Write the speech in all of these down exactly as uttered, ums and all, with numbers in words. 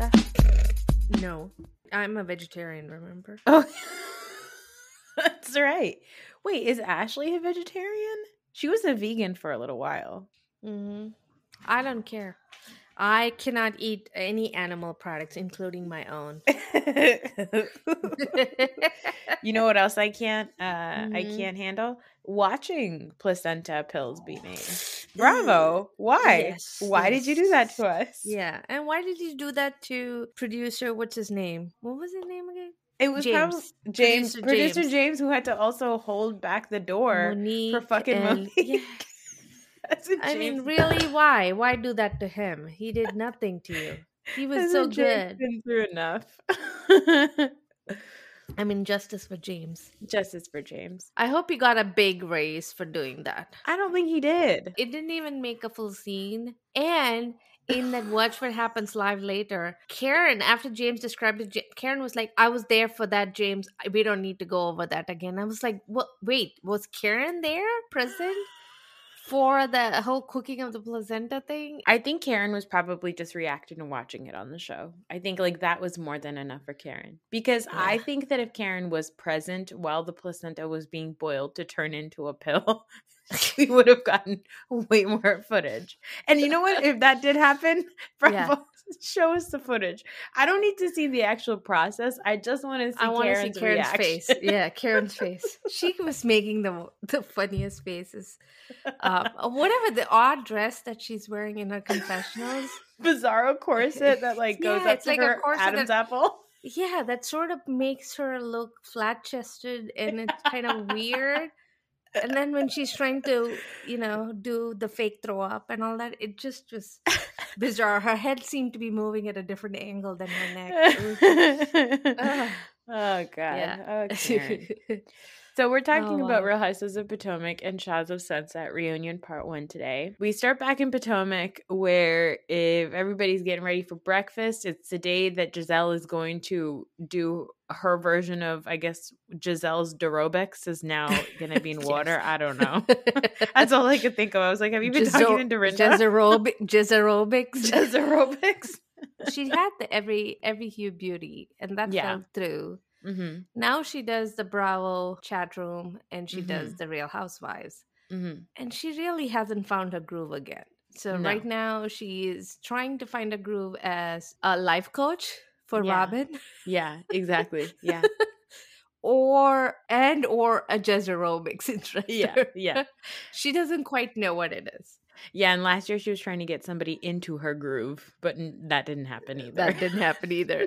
pizza? No. I'm a vegetarian, remember? Oh, that's right. Wait, is Ashley a vegetarian? She was a vegan for a little while. Mm-hmm. I don't care. I cannot eat any animal products, including my own. You know what else I can't? Uh, mm-hmm. I can't handle watching placenta pills be made. Bravo! Why? Yes, Why yes. did you do that to us? Yeah, and why did you do that to producer? What's his name? What was his name again? It was James. probably James, Producer producer James. James. who had to also hold back the door Monique for fucking and, Monique. Yeah. I James mean, really, why? Why do that to him? He did nothing to you. He was so good. Been through enough. I mean, justice for James. Justice for James. I hope he got a big raise for doing that. I don't think he did. It didn't even make a full scene. And in that Watch What Happens Live Later, Karen, after James described it, Karen was like, I was there for that, James. We don't need to go over that again. I was like, what? Wait, was Karen there present for the whole cooking of the placenta thing? I think Karen was probably just reacting to watching it on the show. I think like that was more than enough for Karen. Because yeah. I think that if Karen was present while the placenta was being boiled to turn into a pill, we would have gotten way more footage. And you know what? If that did happen, yeah. show us the footage. I don't need to see the actual process. I just want to see I Karen's, see Karen's reaction. face. Yeah, Karen's face. She was making the the funniest faces. Um, whatever the odd dress that she's wearing in her confessionals. Bizarro corset that like goes yeah, up to like her Adam's that, apple. Yeah, that sort of makes her look flat-chested and it's kind of weird. And then when she's trying to, you know, do the fake throw up and all that, it just was bizarre. Her head seemed to be moving at a different angle than her neck. uh, oh, God. Yeah. Oh, Karen. So we're talking Oh, about wow. Real Housewives of Potomac and Shahs of Sunset reunion part one today. We start back in Potomac where if everybody's getting ready for breakfast, it's the day that Giselle is going to do her version of, I guess, Giselle's Durobics is now going to be in water. Yes. I don't know. That's all I could think of. I was like, have you been Giselle- talking to Dorinda? Jezzerobi- Jezzerobics. Jezzerobics. She had the every every hue beauty and that Yeah. fell through. Mm-hmm. Now she does the Bravo chat room and she Mm-hmm. does the Real Housewives. Mm-hmm. And she really hasn't found her groove again. So No. right now she is trying to find a groove as a life coach for Yeah. Robin. Yeah, exactly. Yeah. or and or a Jezzerobics instructor. Yeah, yeah. She doesn't quite know what it is. Yeah, and last year she was trying to get somebody into her groove, but n- that didn't happen either. That didn't happen either.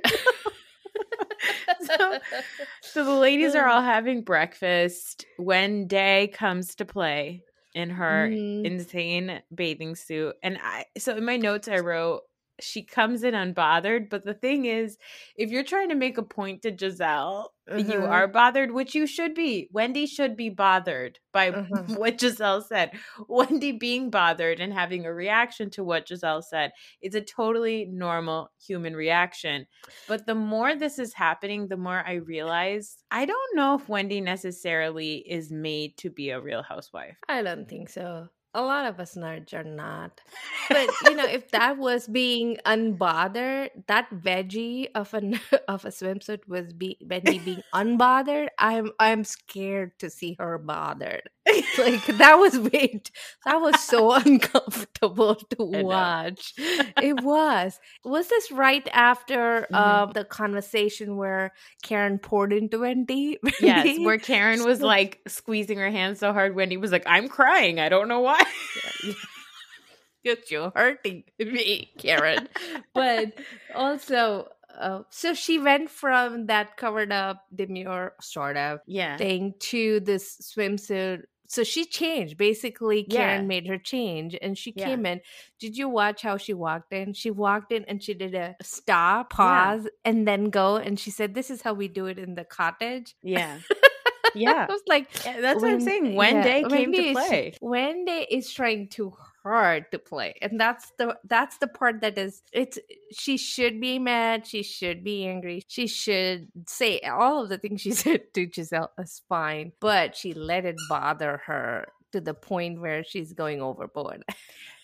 so, so the ladies are all having breakfast when Day comes to play in her Mm. insane bathing suit. And I so in my notes I wrote, she comes in unbothered, but the thing is, if you're trying to make a point to Giselle, you Uh-huh. are bothered, which you should be. Wendy should be bothered by Uh-huh. what Giselle said. Wendy being bothered and having a reaction to what Giselle said is a totally normal human reaction. But the more this is happening, the more I realize I don't know if Wendy necessarily is made to be a Real Housewife. I don't think so. A lot of us nerds are not. But, you know, if that was being unbothered, that veggie of a, of a swimsuit was be, Wendy being unbothered, I'm I'm scared to see her bothered. Like, that was wait, that was so uncomfortable to watch. It was. Was this right after Mhm. um, the conversation where Karen poured into Wendy? Yes, where Karen was like squeezing her hand so hard, Wendy was like, I'm crying. I don't know why. Because you're hurting me, Karen. But also, uh, so she went from that covered up, demure sort of Yeah. thing to this swimsuit. So she changed. Basically, Karen Yeah. made her change and she Yeah. came in. Did you watch how she walked in? She walked in and she did a stop, pause, and then go. And she said, this is how we do it in the cottage. Yeah. Yeah. I was like, Yeah, that's what I'm saying. When yeah, Day came Wendy to is- play. Wendy is trying too hard to play, and that's the that's the part that is it's. She should be mad. She should be angry. She should say all of the things she said to Giselle is fine, but she let it bother her to the point where she's going overboard.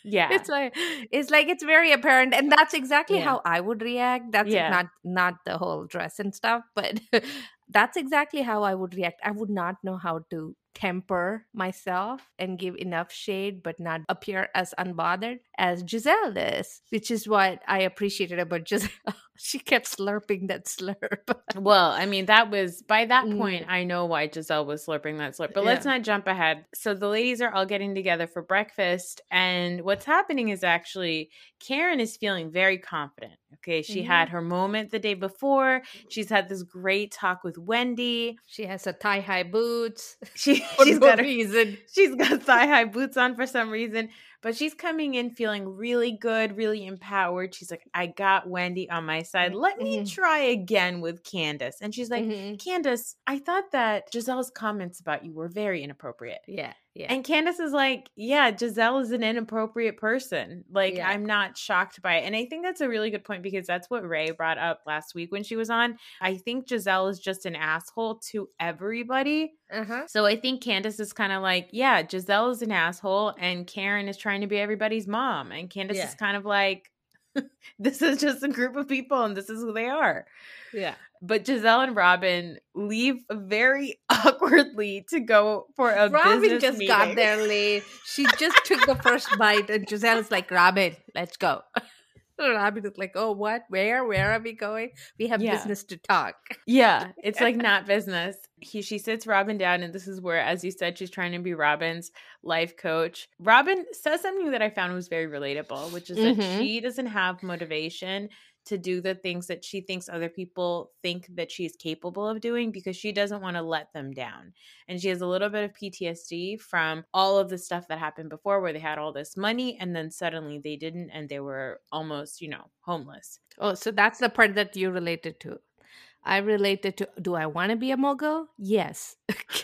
Yeah. It's like it's like it's very apparent, and that's exactly Yeah. how I would react. That's Yeah. not not the whole dress and stuff, but that's exactly how I would react. I would not know how to temper myself and give enough shade but not appear as unbothered as Giselle is, which is what I appreciated about Giselle. She kept slurping that slurp. Well, I mean, that was by that point, Mm, I know why Giselle was slurping that slurp. But let's yeah. not jump ahead. So the ladies are all getting together for breakfast, and what's happening is actually Karen is feeling very confident. Okay, she Mhm. had her moment the day before. She's had this great talk with Wendy. She has her thigh high boots She for she's no got her reason. she's got thigh high boots on for some reason, but she's coming in feeling really good, really empowered. She's like, I got Wendy on my side. Let me Mhm. try again with Candace. And she's like, Mhm. Candace, I thought that Giselle's comments about you were very inappropriate. Yeah, yeah, And Candace is like, yeah, Giselle is an inappropriate person. Like, yeah. I'm not shocked by it. And I think that's a really good point because that's what Ray brought up last week when she was on. I think Giselle is just an asshole to everybody. Uh-huh. So I think Candace is kind of like, yeah, Giselle is an asshole and Karen is trying to be everybody's mom. And Candace Yeah. is kind of like, this is just a group of people and this is who they are. Yeah. But Giselle and Robin leave very awkwardly to go for a Robin business just meeting. got there late. She just took the first bite, and Giselle is like, Robin, let's go. Robin is like, oh, what? Where? Where are we going? We have Yeah. business to talk. Yeah, it's like not business. He she sits Robin down, and this is where, as you said, she's trying to be Robin's life coach. Robin says something that I found was very relatable, which is that Mhm. she doesn't have motivation to do the things that she thinks other people think that she's capable of doing because she doesn't want to let them down. And she has a little bit of P T S D from all of the stuff that happened before where they had all this money and then suddenly they didn't and they were almost, you know, homeless. Oh, so that's the part that you related to. I related to, do I want to be a mogul? Yes.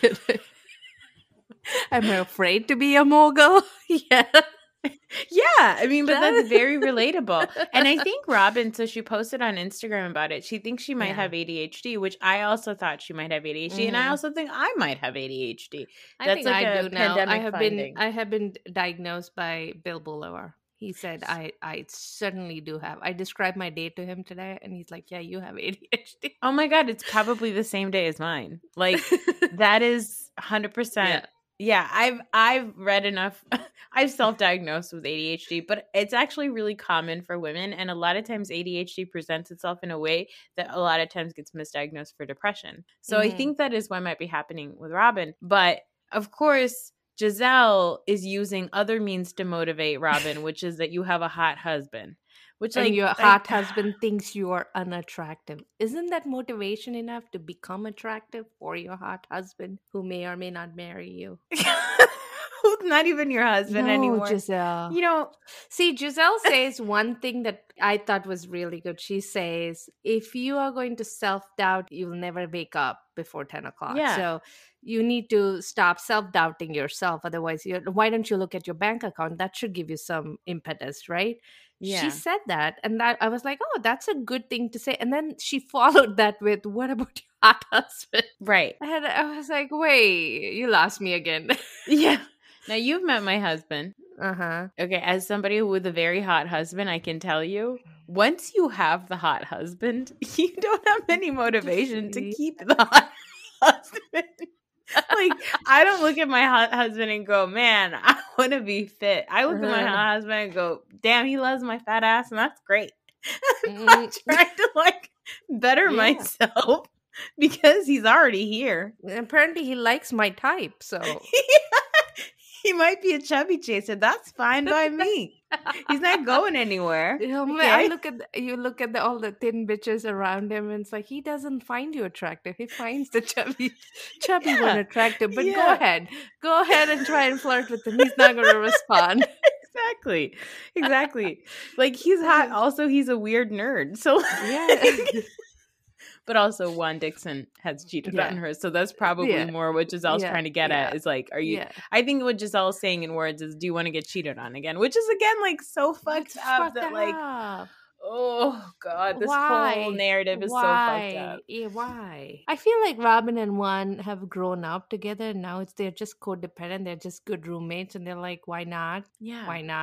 Am I afraid to be a mogul? Yeah. Yeah, I mean, but that's very relatable. And I think Robin, so she posted on Instagram about it. She thinks she might Yeah. have A D H D, which I also thought she might have A D H D, and I Mhm. also think I might have A D H D. I That's think like I a do now. I pandemic have finding. been I have been diagnosed by Bill Bolivar. He said I I certainly do have. I described my day to him today, and he's like, "Yeah, you have A D H D." Oh my God, it's probably the same day as mine. Like that is one hundred percent. Yeah. Yeah, I've I've read enough. I've self-diagnosed with A D H D, but it's actually really common for women, and a lot of times A D H D presents itself in a way that a lot of times gets misdiagnosed for depression. So I Mhm. think that is what might be happening with Robin. But of course, Giselle is using other means to motivate Robin, which is that you have a hot husband. Which And like your like hot husband thinks you are unattractive. Isn't that motivation enough to become attractive for your hot husband who may or may not marry you? who's not even your husband No, anymore. Giselle. You know, See, Giselle says one thing that I thought was really good. She says, if you are going to self doubt, you'll never wake up before ten o'clock. Yeah. So you need to stop self doubting yourself. Otherwise, you why don't you look at your bank account? That should give you some impetus, right? yeah. She said that. And that I was like, oh, that's a good thing to say. And then she followed that with, what about your hot husband? Right. And I was like, wait, you lost me again. Yeah. Now you've met my husband. Uh huh. Okay, as somebody with a very hot husband, I can tell you, once you have the hot husband, you don't have any motivation to keep the hot husband. Like, I don't look at my hot husband and go, man, I want to be fit. I look at my hot husband and go, damn, he loves my fat ass, and that's great. I'm not trying to, like, better Yeah. myself because he's already here. Apparently, he likes my type, so. He might be a chubby chaser. That's fine by me. He's not going anywhere. You know, Okay? I look at the, you look at the, all the thin bitches around him, and it's like he doesn't find you attractive. He finds the chubby, chubby Yeah. one attractive. But go Yeah. ahead, go ahead and try and flirt with him. He's not going to respond. Exactly. Exactly. Like, he's hot. Also, he's a weird nerd. So, Yeah. but also Juan Dixon has cheated Yeah. on her. So that's probably Yeah. more what Giselle's Yeah. trying to get Yeah. at is like, are you, Yeah. I think what Giselle's saying in words is, do you want to get cheated on again? Which is, again, like, so fucked It's up fucked that, like, up. oh, God, this Why? whole narrative is why? so fucked up. Yeah, why? I feel like Robin and Juan have grown up together. Now it's they're just codependent. They're just good roommates, and they're like, why not? Yeah. Why not?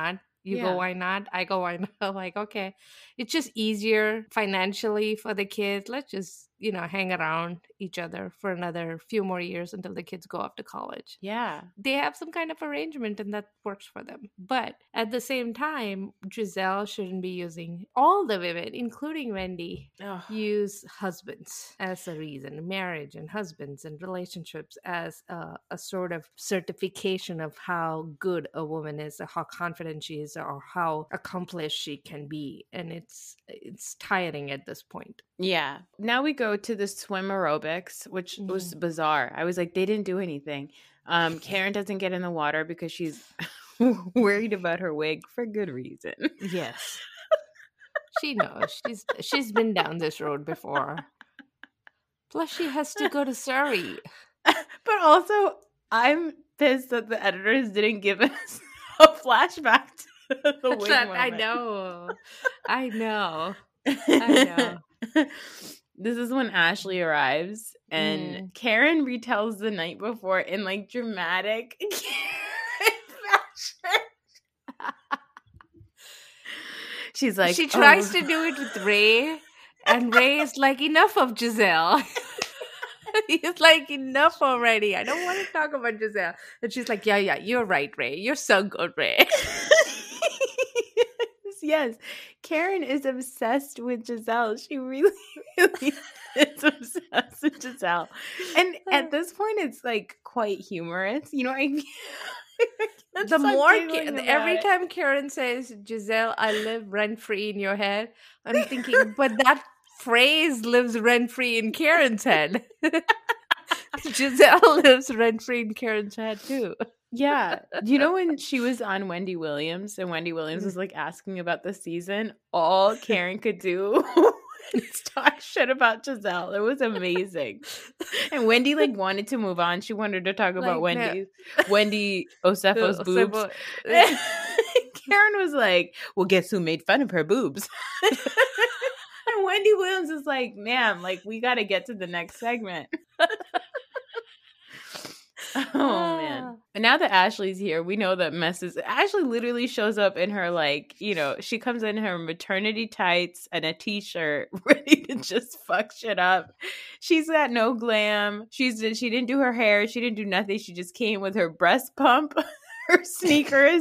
You Yeah. go, why not? I go, why not? I'm like, okay. It's just easier financially for the kids. Let's just, you know, hang around each other for another few more years until the kids go off to college. Yeah. They have some kind of arrangement and that works for them. But at the same time, Giselle shouldn't be using all the women, including Wendy, Ugh. use husbands as a reason, marriage and husbands and relationships as a, a sort of certification of how good a woman is, or how confident she is, or how accomplished she can be. And it's it's tiring at this point. Yeah. Now we go to the swim aerobics, which Mm. was bizarre. I was like, they didn't do anything. Um, Karen doesn't get in the water because she's worried about her wig for good reason. Yes. She knows. She's she's been down this road before. Plus, she has to go to Surrey. But also, I'm pissed that the editors didn't give us a flashback to the wig That- moment. I know. I know. I know. This is when Ashley arrives and Mm. Karen retells the night before in like dramatic fashion. She's like, She tries "Oh." to do it with Ray, and Ray is like, enough of Giselle. He's like, enough already. I don't want to talk about Giselle. And she's like, yeah, yeah, you're right, Ray. You're so good, Ray. Yes, Karen is obsessed with Giselle. She really, really is obsessed with Giselle. And at this point, it's like quite humorous. You know, I The more Ka- every time Karen says, Giselle, I live rent free in your head, I'm thinking, but that phrase lives rent free in Karen's head. Giselle lives rent free in Karen's head too. Yeah. You know, when she was on Wendy Williams and Wendy Williams was like asking about the season, all Karen could do was talk shit about Giselle. It was amazing. And Wendy like wanted to move on. She wanted to talk about Like, no. Wendy, Wendy Osefo's Oh, boobs. Sebo- Karen was like, well, guess who made fun of her boobs? And Wendy Williams is like, ma'am, like, we got to get to the next segment. Oh, man. And now that Ashley's here, we know that messes. Ashley literally shows up in her, like, you know, she comes in her maternity tights and a t-shirt ready to just fuck shit up. She's got no glam. She's She didn't do her hair. She didn't do nothing. She just came with her breast pump, her sneakers,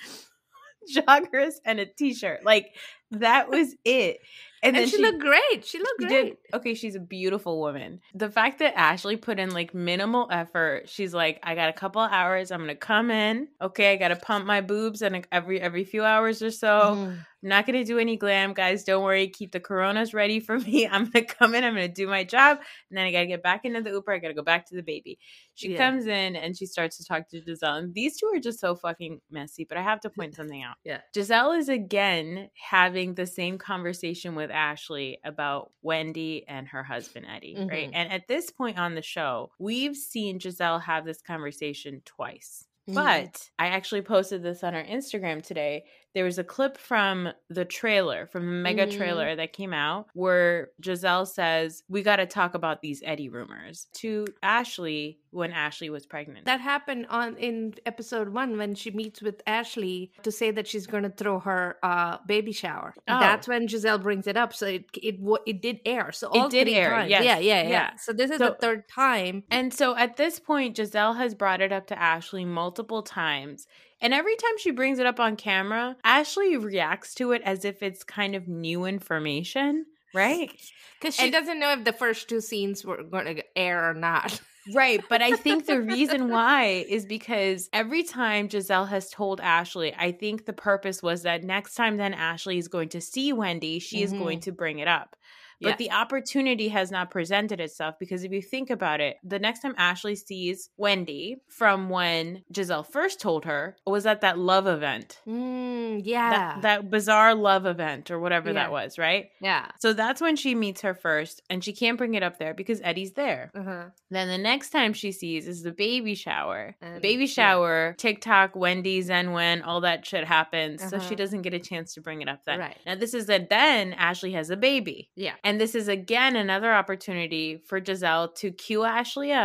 joggers, and a t-shirt. Like, that was it. And, And, then she, looked great. She looked she great. did. Okay, she's a beautiful woman. The fact that Ashley put in like minimal effort, she's like, I got a couple of hours. I'm gonna come in. Okay, I gotta pump my boobs and every every few hours or so. Mhm. I'm not gonna do any glam, guys. Don't worry. Keep the Coronas ready for me. I'm gonna come in. I'm gonna do my job, and then I gotta get back into the Uber. I gotta go back to the baby. She Yeah. comes in and she starts to talk to Giselle, and these two are just so fucking messy. But I have to point something out. Yeah. Giselle is again having the same conversation with Ashley about Wendy and her husband Eddie, right? Mhm. And at this point on the show, we've seen Giselle have this conversation twice. Mhm. But I actually posted this on our Instagram today. There was a clip from the trailer, from the mega Mhm. trailer that came out, where Giselle says, we got to talk about these Eddie rumors to Ashley when Ashley was pregnant. That happened on in episode one when she meets with Ashley to say that she's going to throw her uh, baby shower. Oh. That's when Giselle brings it up. So it it wa- it did air. So all did three air, times. yes. Yeah, yeah, yeah, Yeah. So this is So- the third time. And so at this point, Giselle has brought it up to Ashley multiple times. And every time she brings it up on camera, Ashley reacts to it as if it's kind of new information, right? Because she And- doesn't know if the first two scenes were going to air or not. Right. But I think the reason why is because every time Giselle has told Ashley, I think the purpose was that next time then Ashley is going to see Wendy, she is Mhm. going to bring it up. But Yeah. the opportunity has not presented itself because if you think about it, the next time Ashley sees Wendy from when Giselle first told her was at that love event. Mm, yeah. That, that bizarre love event or whatever Yeah. that was, right? yeah. So that's when she meets her first, and she can't bring it up there because Eddie's there. Uh-huh. Then the next time she sees is the baby shower. And- baby yeah. shower, TikTok, Wendy, Zen Wen, all that shit happens. So Uh-huh. she doesn't get a chance to bring it up then. Right. Now this is that then Ashley has a baby. Yeah. And this is again another opportunity for Giselle to cue Ashley up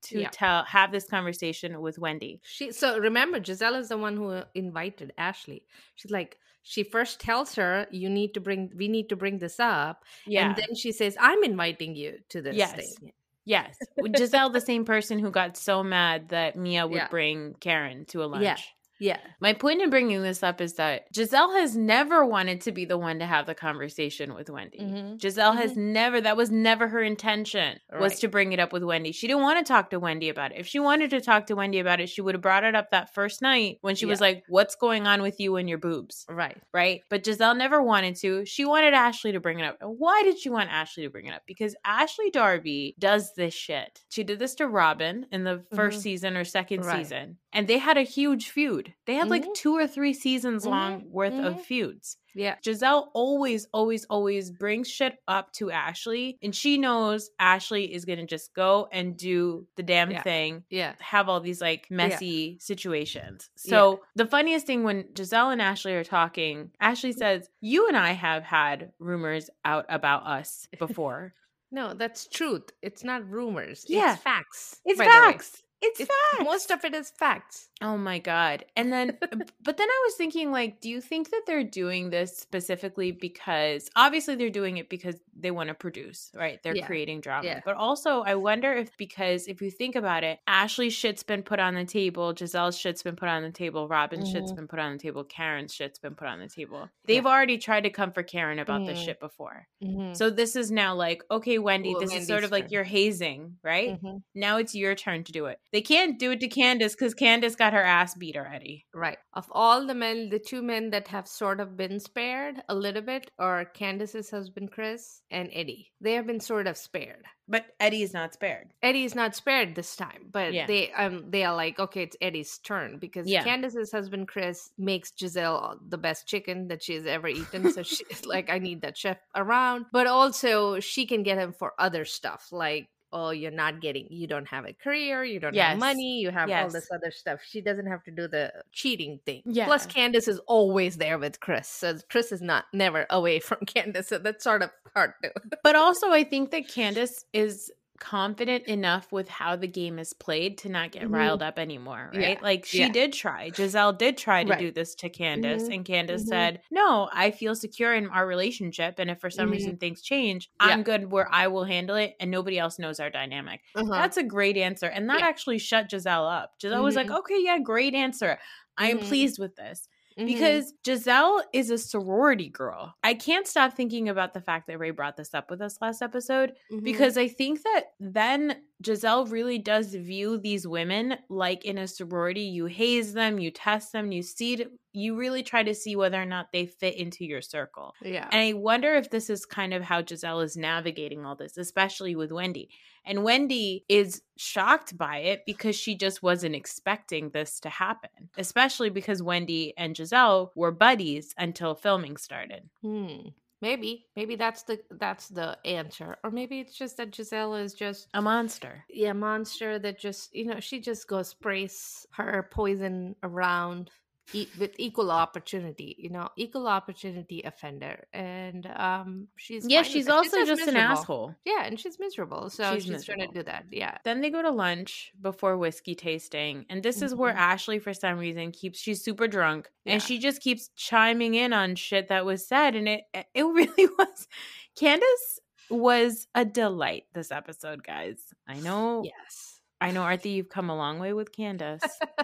to Yeah. tell have this conversation with Wendy. She so remember, Giselle is the one who invited Ashley. She's like, she first tells her, you need to bring we need to bring this up. Yeah. And then she says, I'm inviting you to this Yes. thing. Yes. Giselle, the same person who got so mad that Mia would Yeah. bring Karen to a lunch. Yeah. Yeah. My point in bringing this up is that Giselle has never wanted to be the one to have the conversation with Wendy. Mhm. Giselle Mhm. has never, that was never her intention, was Right. to bring it up with Wendy. She didn't want to talk to Wendy about it. If she wanted to talk to Wendy about it, she would have brought it up that first night when she was Yeah. like, what's going on with you and your boobs? Right. Right? But Giselle never wanted to. She wanted Ashley to bring it up. And why did she want Ashley to bring it up? Because Ashley Darby does this shit. She did this to Robin in the first Mhm. season or second Right. season. And they had a huge feud. They had like Mhm. two or three seasons Mhm. long worth Mhm. of feuds. Yeah. Giselle always, always, always brings shit up to Ashley. And she knows Ashley is going to just go and do the damn Yeah. thing. Yeah. Have all these like messy situations. So the funniest thing when Giselle and Ashley are talking, Ashley says, you and I have had rumors out about us before. No, that's truth. It's not rumors. Yeah. It's facts. It's by the way. facts. It's, It's facts. most of it is facts. Oh my God. And then, but then I was thinking, like, do you think that they're doing this specifically because obviously they're doing it because they want to produce, right? They're Yeah. creating drama. Yeah. But also, I wonder if because if you think about it, Ashley's shit's been put on the table, Giselle's shit's been put on the table, Robin's shit's Mhm. been put on the table, Karen's shit's been put on the table. They've already tried to come for Karen about this Mhm. shit before. Mhm. So this is now like, okay, Wendy, Well, this is sort Wendy's of like turn. you're hazing, right? Mhm. Now it's your turn to do it. They can't do it to Candace because Candace got her ass beat already. Right. Of all the men, the two men that have sort of been spared a little bit are Candace's husband, Chris, and Eddie. They have been sort of spared. But Eddie's not spared. Eddie's not spared this time, but Yeah. they um they are like, okay, it's Eddie's turn because Yeah. Candace's husband Chris makes Giselle the best chicken that she's ever eaten. So she's like, I need that chef around. But also she can get him for other stuff like, oh, you're not getting, you don't have a career, you don't Yes. have money, you have all Yes. this other stuff. She doesn't have to do the cheating thing. Yeah. Plus, Candace is always there with Chris, so Chris is not never away from Candace. So that's sort of hard too. But also, I think that Candace is confident enough with how the game is played to not get Mhm. riled up anymore, right? Yeah. Like she Yeah. did try. Giselle did try to Right. do this to Candace, Mhm. and Candace Mhm. said, "No, I feel secure in our relationship, and if for some Mhm. reason things change, Yeah. I'm good where I will handle it, and nobody else knows our dynamic." Uh-huh. That's a great answer, and that Yeah. actually shut Giselle up. Giselle was like, Mhm. "Okay, yeah, great answer. I am Mhm. pleased with this." Mhm. Because Giselle is a sorority girl. I can't stop thinking about the fact that Ray brought this up with us last episode Mhm. because I think that then Giselle really does view these women like in a sorority. You haze them, you test them, you see, you really try to see whether or not they fit into your circle. Yeah. And I wonder if this is kind of how Giselle is navigating all this, especially with Wendy. And Wendy is shocked by it because she just wasn't expecting this to happen, especially because Wendy and Giselle were buddies until filming started. Hmm. Maybe, maybe that's the that's the answer, or maybe it's just that Giselle is just A monster. yeah, monster that just you know she just goes sprays her poison around e- with equal opportunity, you know, equal opportunity offender, and um, she's Yeah, fine with she's it. also just an miserable. asshole. Yeah, and she's miserable, so She's she's, trying to miserable. do that. Yeah. Then they go to lunch before whiskey tasting. And this is where Mhm. Ashley, for some reason, keeps, she's super drunk. Yeah. And she just keeps chiming in on shit that was said. And it, it really was. Candace was a delight this episode, guys. I know, Yes. I know, Arthur, you've come a long way with Candace.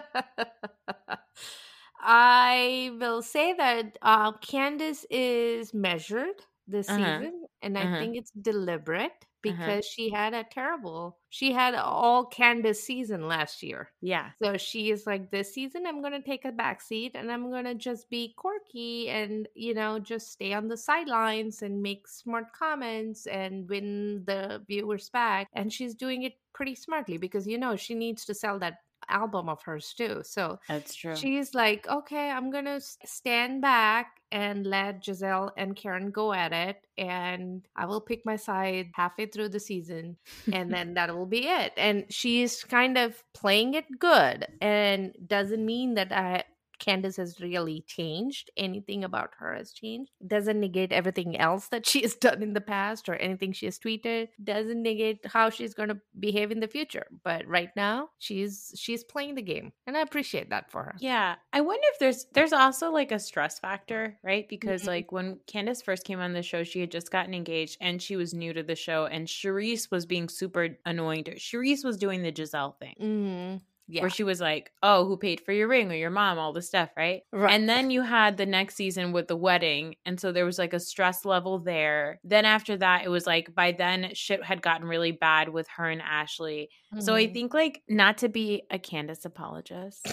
I will say that uh, Candace is measured this Uh-huh. season, and I Uh-huh. think it's deliberate Uh-huh. because she had a terrible, she had all Candace season last year. Yeah. So she is like, this season, I'm going to take a back seat and I'm going to just be quirky and, you know, just stay on the sidelines and make smart comments and win the viewers back. And she's doing it pretty smartly because, you know, she needs to sell that album of hers too. So That's true. she's like, okay, I'm going to stand back and let Giselle and Karen go at it. And I will pick my side halfway through the season. And then that will be it. And she's kind of playing it good. And doesn't mean that I Candace has really changed. Anything about her has changed. Doesn't negate everything else that she has done in the past or anything she has tweeted. Doesn't negate how she's going to behave in the future. But right now, she's she's playing the game, and I appreciate that for her. Yeah. I wonder if there's there's also like a stress factor, right? Because Mhm. like when Candace first came on the show, she had just gotten engaged and she was new to the show, and Charisse was being super annoying to her. Charisse was doing the Giselle thing. Mm, yeah. Where she was like, oh, who paid for your ring or your mom, all this stuff, right? Right. And then you had the next season with the wedding. And so there was like a stress level there. Then after that, it was like by then shit had gotten really bad with her and Ashley. So I Mhm. think like not to be a Candace apologist.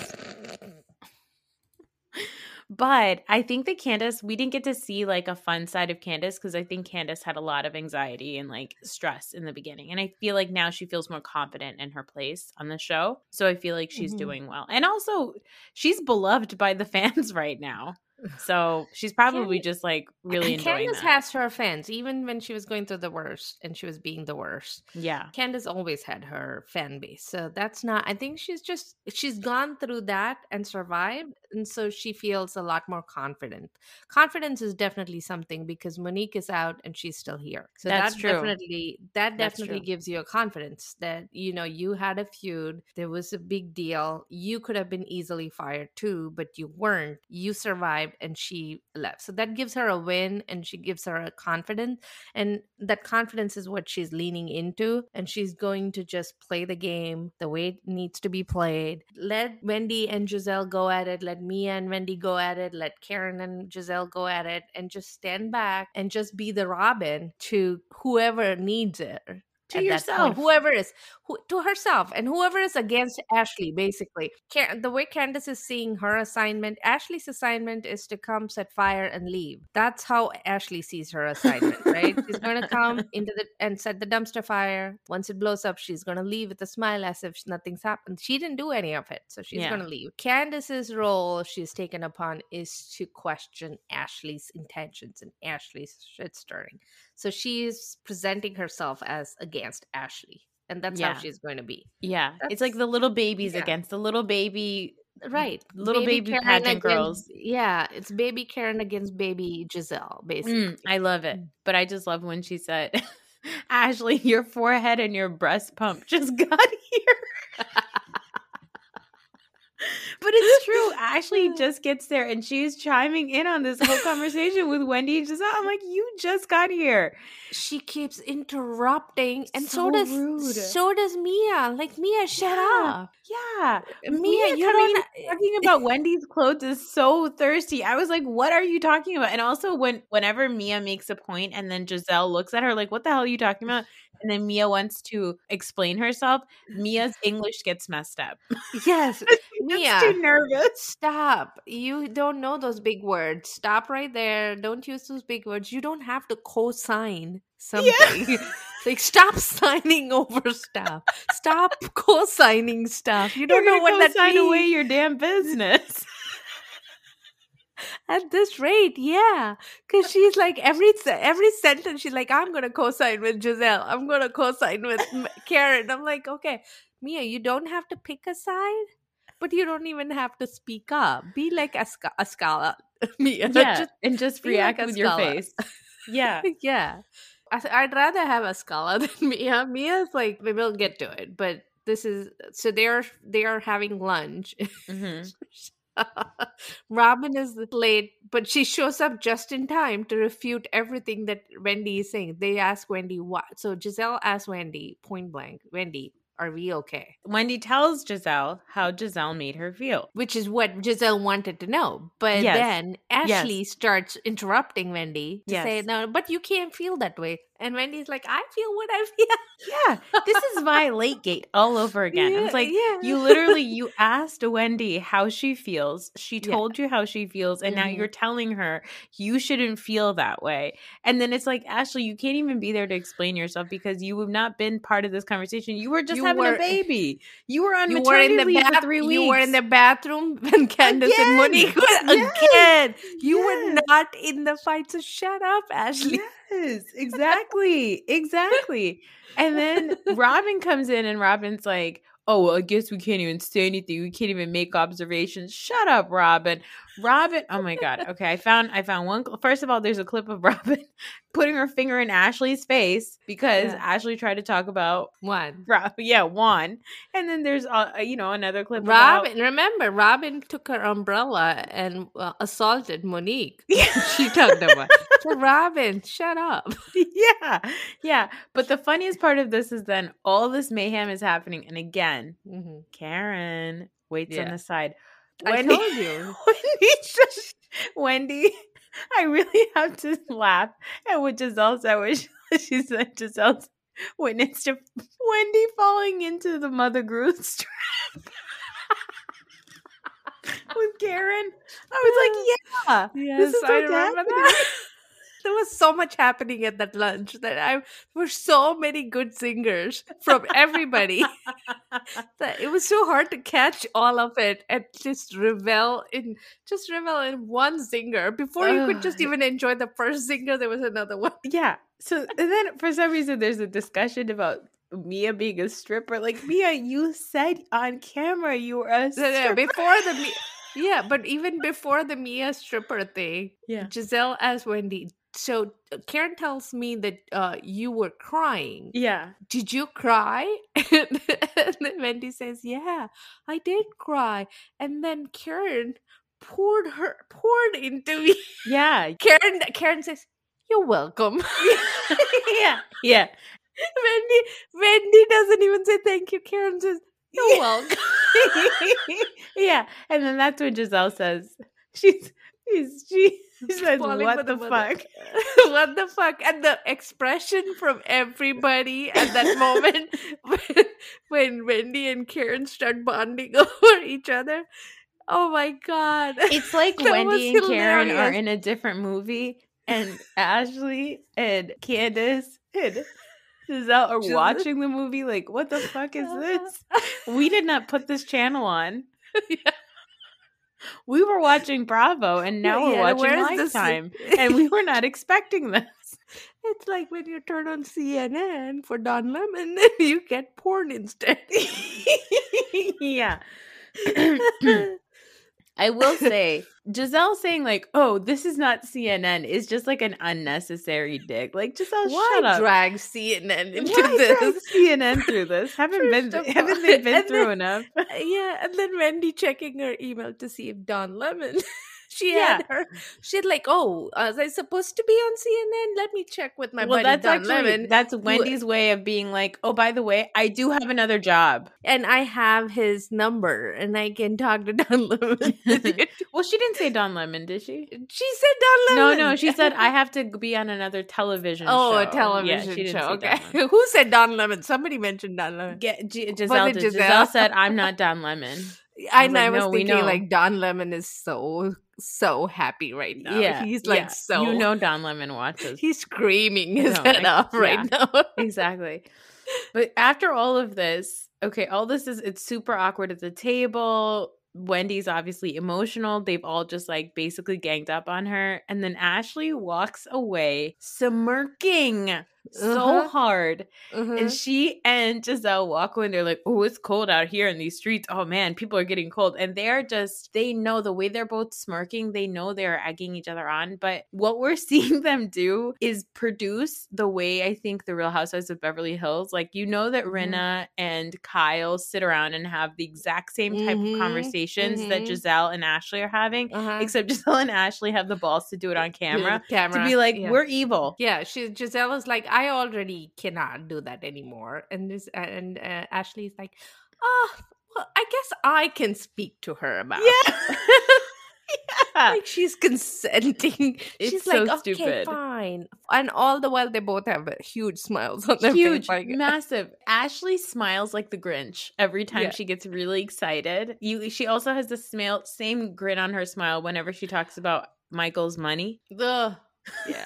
But I think that Candace, we didn't get to see like a fun side of Candace because I think Candace had a lot of anxiety and like stress in the beginning. And I feel like now she feels more confident in her place on the show. So I feel like she's Mhm. doing well. And also, she's beloved by the fans right now. So she's probably Can- just like really And enjoying Candace that. has her fans, even when she was going through the worst and she was being the worst. Yeah. Candace always had her fan base. So that's not, I think she's just, she's gone through that and survived. And so she feels a lot more confident. Confidence is definitely something because Monique is out and she's still here. So That's that true. definitely, that That's definitely true. gives you a confidence that, you know, you had a feud. There was a big deal. You could have been easily fired too, but you weren't. You survived and she left. So that gives her a win and she gives her a confidence. And that confidence is what she's leaning into. And she's going to just play the game the way it needs to be played. Let Wendy and Giselle go at it. Let Mia and Wendy go at it. Let Karen and Giselle go at it. And just stand back and just be the Robin to whoever needs it. To At that yourself. point, whoever is who, to herself, and whoever is against Ashley, basically. Car- the way Candace is seeing her assignment, Ashley's assignment is to come, set fire, and leave. That's how Ashley sees her assignment, right? She's going to come into the and set the dumpster fire. Once it blows up, she's going to leave with a smile as if nothing's happened. She didn't do any of it, so she's Yeah. going to leave. Candace's role she's taken upon is to question Ashley's intentions and Ashley's shit stirring. So she's presenting herself as against Ashley. And that's Yeah. how she's going to be. Yeah. That's- It's like the little babies yeah. against the little baby, Right. little baby, Karen pageant against- girls. Yeah. It's baby Karen against baby Giselle, basically. Mm, I love it. But I just love when she said, Ashley, your forehead and your breast pump just got here. But it's true. Ashley just gets there and she's chiming in on this whole conversation with Wendy and Giselle. I'm like, you just got here. She keeps interrupting, and so, So does rude. so does Mia. Like, Mia, shut Yeah. up. Yeah. Mia, Mia you coming don't. in talking about Wendy's clothes is so thirsty. I was like, what are you talking about? And also when whenever Mia makes a point and then Giselle looks at her like, what the hell are you talking about? And then Mia wants to explain herself, Mia's English gets messed up. Yes, Mia, Mia. too nervous. Stop. You don't know those big words. Stop right there. Don't use those big words. You don't have to co-sign something. Like, stop signing over stuff. Stop co-signing stuff. You don't You're know gonna what that sign means. away your damn business. At this rate, yeah. Because she's like, every se- every sentence, she's like, I'm going to co-sign with Giselle. I'm going to co-sign with M- Karen. I'm like, okay, Mia, you don't have to pick a side, but you don't even have to speak up. Be like a, sc- a scholar, Mia. Yeah, Just, and just be react like a with your scholar. face. Yeah. yeah. I, I'd rather have a scholar than Mia. Mia's like, we will get to it, but this is, so they're, they are having lunch. hmm Robin is late, but she shows up just in time to refute everything that Wendy is saying. They ask Wendy what. So Giselle asks Wendy point blank, Wendy, are we okay? Wendy tells Giselle how Giselle made her feel. Which is what Giselle wanted to know. But Yes. then Ashley Yes. starts interrupting Wendy to Yes. say, no, but you can't feel that way. And Wendy's like, I feel what I feel. Yeah, this is Violet Gate all over again. Yeah, It's like yeah. you literally you asked Wendy how she feels. She Yeah. told you how she feels, and now Mhm. you're telling her you shouldn't feel that way. And then it's like, Ashley, you can't even be there to explain yourself because you have not been part of this conversation. You were just You having were- a baby. You were on You were in maternity the leave bath- for three weeks. You were in the bathroom when Candace Again. and Monique were Yes. again. You were Yes. not in the fight, so shut up, Ashley. Yes, exactly. Exactly. And then Robin comes in and Robin's like, oh, well, I guess we can't even say anything. We can't even make observations. Shut up, Robin. Robin. Oh my God. Okay. I found, I found one. First of all, there's a clip of Robin putting her finger in Ashley's face because Yeah. Ashley tried to talk about One. Rob. Yeah. Juan. And then there's, uh, you know, another clip Robin, about, remember, Robin took her umbrella and uh, assaulted Monique. Yeah. She talked about. So Robin, shut up. yeah. Yeah. But the funniest part of this is then all this mayhem is happening. And again, Mhm. Karen waits on Yeah. the side. I Wendy, told you. Wendy, just, Wendy, I really have to laugh at what Giselle said. When she, she said Giselle's witness to Wendy falling into the Mother Groot's trap with Karen. I was like, yeah, Yes, this is I what's remember happening. that. There was so much happening at that lunch that I there were so many good singers from everybody that it was so hard to catch all of it and just revel in just revel in one singer before you could just Ugh. even enjoy the first singer. There was another one. Yeah. So and then for some reason there's a discussion about Mia being a stripper. Like, Mia, you said on camera you were a stripper. Yeah, before the Mi- yeah, but even before the Mia stripper thing, Yeah. Giselle asked Wendy. So uh, Karen tells me that uh, you were crying. Yeah. Did you cry? And then Wendy says, yeah, I did cry. And then Karen poured her poured into me. Yeah. Karen Karen says, you're welcome. yeah. Yeah. Wendy Wendy doesn't even say thank you. Karen says, you're Yeah. welcome. yeah. And then that's when Giselle says, she's, she's she, she says, Falling what for the, the fuck? What the fuck? And the expression from everybody at that moment when, when Wendy and Karen start bonding over each other. Oh my God. It's like That was Wendy and Karen are hilarious. in a different movie, and Ashley and Candace and Giselle are Just- watching the movie like, what the fuck is this? We did not put this channel on. Yeah. We were watching Bravo, and now we're Yeah, watching where's this- Lifetime, and we were not expecting this. It's like when you turn on C N N for Don Lemon and you get porn instead. yeah. I will say, Giselle saying like, "Oh, this is not C N N" is just like an unnecessary dig. Like, Giselle, Why shut up. drag C N N into Why drag this? C N N through this? Haven't been, First of haven't all- they been and through then- enough? Yeah, and then Wendy checking her email to see if Don Lemon. She Yeah. had her. She's like, "Oh, was I supposed to be on C N N? Let me check with my well, buddy that's Don actually Lemon." that's Wendy's way of being like, "Oh, by the way, I do have another job." And I have his number, and I can talk to Don Lemon. Well, she didn't say Don Lemon, did she? She said Don No, Lemon. no, she said I have to be on another television Oh, show. a television Yeah, she didn't show. say Okay. Don Lemon. Who said Don Lemon? Somebody mentioned Don Lemon. Get, G- Giselle, it did. Giselle? Giselle said, "I'm not Don Lemon." I, was know, I like, was "No, we thinking know." like Don Lemon is so so happy right now. Yeah, He's like yeah. so You know, Don Lemon watches. he's screaming his No, head I- off right yeah. now. Exactly. But after all of this, okay, all this is it's super awkward at the table. Wendy's obviously emotional. They've all just like basically ganged up on her. And then Ashley walks away smirking so Uh-huh. hard. Mhm. And she and Giselle walk away and they're like, oh, it's cold out here in these streets. Oh man, people are getting cold. And they're just, they know the way they're both smirking, they know they're egging each other on. But what we're seeing them do is produce the way I think the Real Housewives of Beverly Hills, like, you know, that Mhm. Rinna and Kyle sit around and have the exact same type Mhm. of conversations that Mhm. Giselle and Ashley are having, Uh-huh. except Giselle and Ashley have the balls to do it on camera. The camera. To be like, yeah. we're evil. Yeah, she Giselle is like, I already cannot do that anymore, and this and uh, Ashley's like, oh, well, I guess I can speak to her about. Yeah. it." Yeah. Like she's consenting. It's She's so like, okay, stupid. fine, and all the while they both have uh, huge smiles on their Huge, face. Like, massive. Ashley smiles like the Grinch every time Yeah. she gets really excited. You, she also has the smile, same grin on her smile whenever she talks about Michael's money. ugh. Yeah.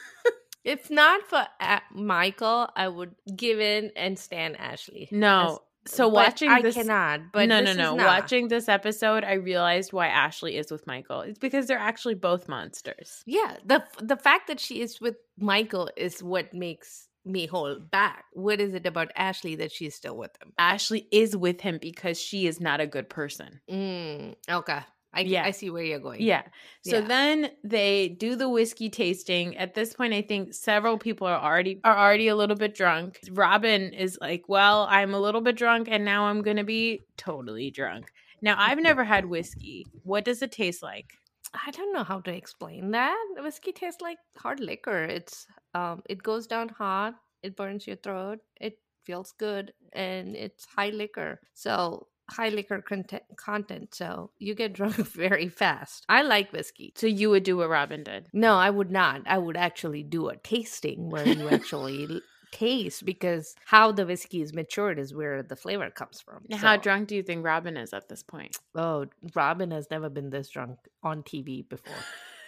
If not for uh, Michael, I would give in and stand Ashley. No. So But watching I this, cannot. But no, this no, is no. not. Watching this episode, I realized why Ashley is with Michael. It's because they're actually both monsters. Yeah, the the fact that she is with Michael is what makes me hold back. What is it about Ashley that she's still with him? Ashley is with him because she is not a good person. Mm, okay. I, Yeah. I see where you're going. Yeah. So Yeah. then they do the whiskey tasting. At this point, I think several people are already are already a little bit drunk. Robin is like, well, I'm a little bit drunk and now I'm going to be totally drunk. Now, I've never had whiskey. What does it taste like? I don't know how to explain that. Whiskey tastes like hard liquor. It's um it goes down hot, it burns your throat, it feels good, and it's high liquor. So high liquor content, content so you get drunk very fast. I like whiskey. So you would do what Robin did? No, I would not. I would actually do a tasting where you actually l- taste, because how the whiskey is matured is where the flavor comes from. Now, how So- drunk do you think Robin is at this point? Oh, Robin has never been this drunk on T V before.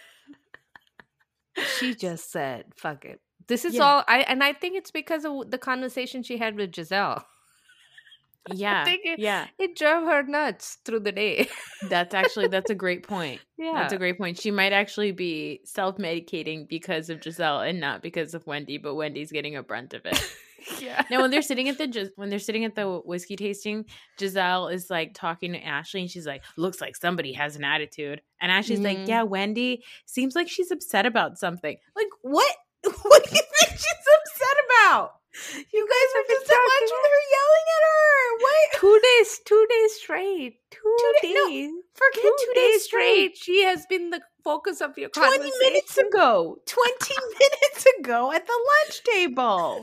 She just said, fuck it. This is Yeah. all I and I think it's because of the conversation she had with Giselle. Yeah. think it- yeah. It drove her nuts through the day. That's actually, that's a great point. Yeah. That's a great point. She might actually be self-medicating because of Giselle and not because of Wendy, but Wendy's getting a brunt of it. Yeah. Now, when they're sitting at the Gis- when they're sitting at the whiskey tasting, Giselle is like talking to Ashley, and she's like, "Looks like somebody has an attitude." And Ashley's like, Mhm. "Yeah, Wendy seems like she's upset about something." Like, what? What do you think she's upset about? You guys are just watching her yelling at her. What? Two days, two days straight. Two, Two days. da- no, Forget two, two days straight. She has been the focus of your Twenty conversation. minutes ago. Twenty minutes ago at the lunch table.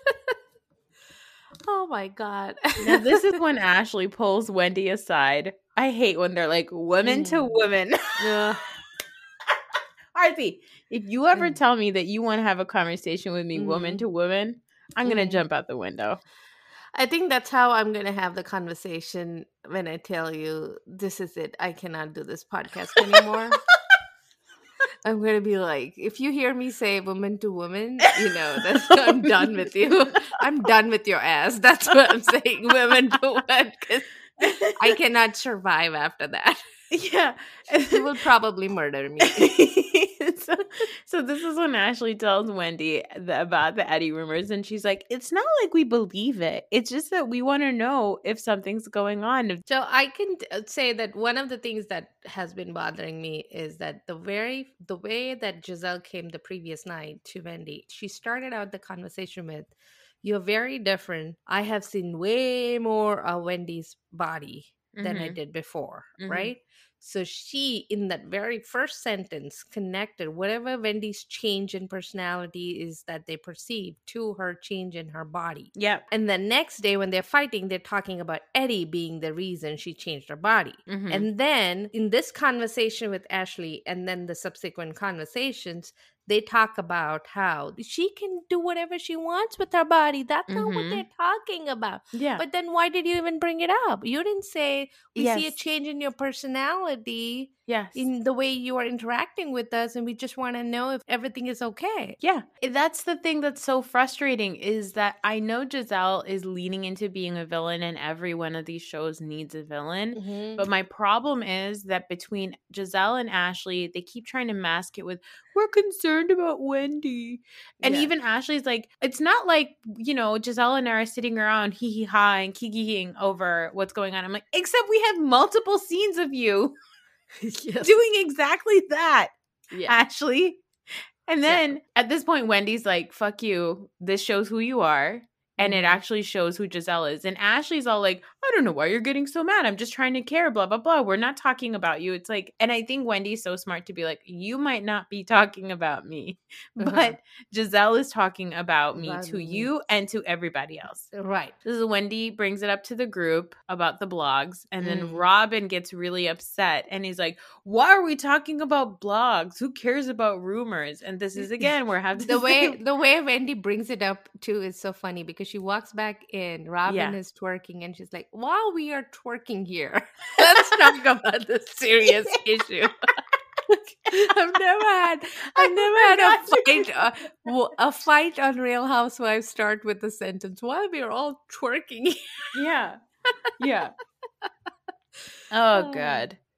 Oh my god. Now, this is when Ashley pulls Wendy aside. I hate when they're like woman to Mm. woman. Ugh. Arthi, if you ever Mm. tell me that you want to have a conversation with me, woman Mhm. to woman, I'm going to Mhm. jump out the window. I think that's how I'm going to have the conversation when I tell you, this is it. I cannot do this podcast anymore. I'm going to be like, if you hear me say woman to woman, you know, that's, I'm done with you. I'm done with your ass. That's what I'm saying, woman to woman, because I cannot survive after that. Yeah. You will probably murder me. so, so this is when Ashley tells Wendy the, about the Eddie rumors, and she's like, it's not like we believe it. It's just that we want to know if something's going on. So I can t- say that one of the things that has been bothering me is that the very the way that Giselle came the previous night to Wendy, she started out the conversation with, "You're very different. I have seen way more of Wendy's body than I Mhm. did before," Mhm. right? So she, in that very first sentence, connected whatever Wendy's change in personality is that they perceive to her change in her body. Yep. And the next day, when they're fighting, they're talking about Eddie being the reason she changed her body. Mhm. And then in this conversation with Ashley, and then the subsequent conversations, they talk about how she can do whatever she wants with her body. That's not what Mhm. they're talking about. Yeah. But then why did you even bring it up? You didn't say, we see a Yes. change in your personality, Yes. in the way you are interacting with us, and we just want to know if everything is okay. Yeah, that's the thing that's so frustrating, is that I know Giselle is leaning into being a villain, and every one of these shows needs a villain. Mhm. But my problem is that between Giselle and Ashley, they keep trying to mask it with, we're concerned about Wendy. And Yeah. even Ashley's like, it's not like, you know, Giselle and I are sitting around hee hee ha and kikiing over what's going on. I'm like, except we have multiple scenes of you Yes. doing exactly that, Yeah. Ashley. And Yeah. then at this point, Wendy's like, fuck you. This shows who you are. And it Mhm. actually shows who Giselle is. And Ashley's all like, I don't know why you're getting so mad. I'm just trying to care, blah, blah, blah. We're not talking about you. It's like, and I think Wendy's so smart to be like, you might not be talking about me, Uh-huh. but Giselle is talking about me About to me. you and to everybody else. Right. This is Wendy brings it up to the group about the blogs. And then Mm. Robin gets really upset. And he's like, why are we talking about blogs? Who cares about rumors? And this is, again, where I have to The way say- the way Wendy brings it up too is so funny, because she walks back in, Robin Yeah. is twerking, and she's like, while we are twerking here, let's talk about the serious issue. I've never had I've never had a forgot you- fight uh, w- a fight on Real Housewives start with the sentence, while we are all twerking. Yeah. Yeah. Oh, Oh. God.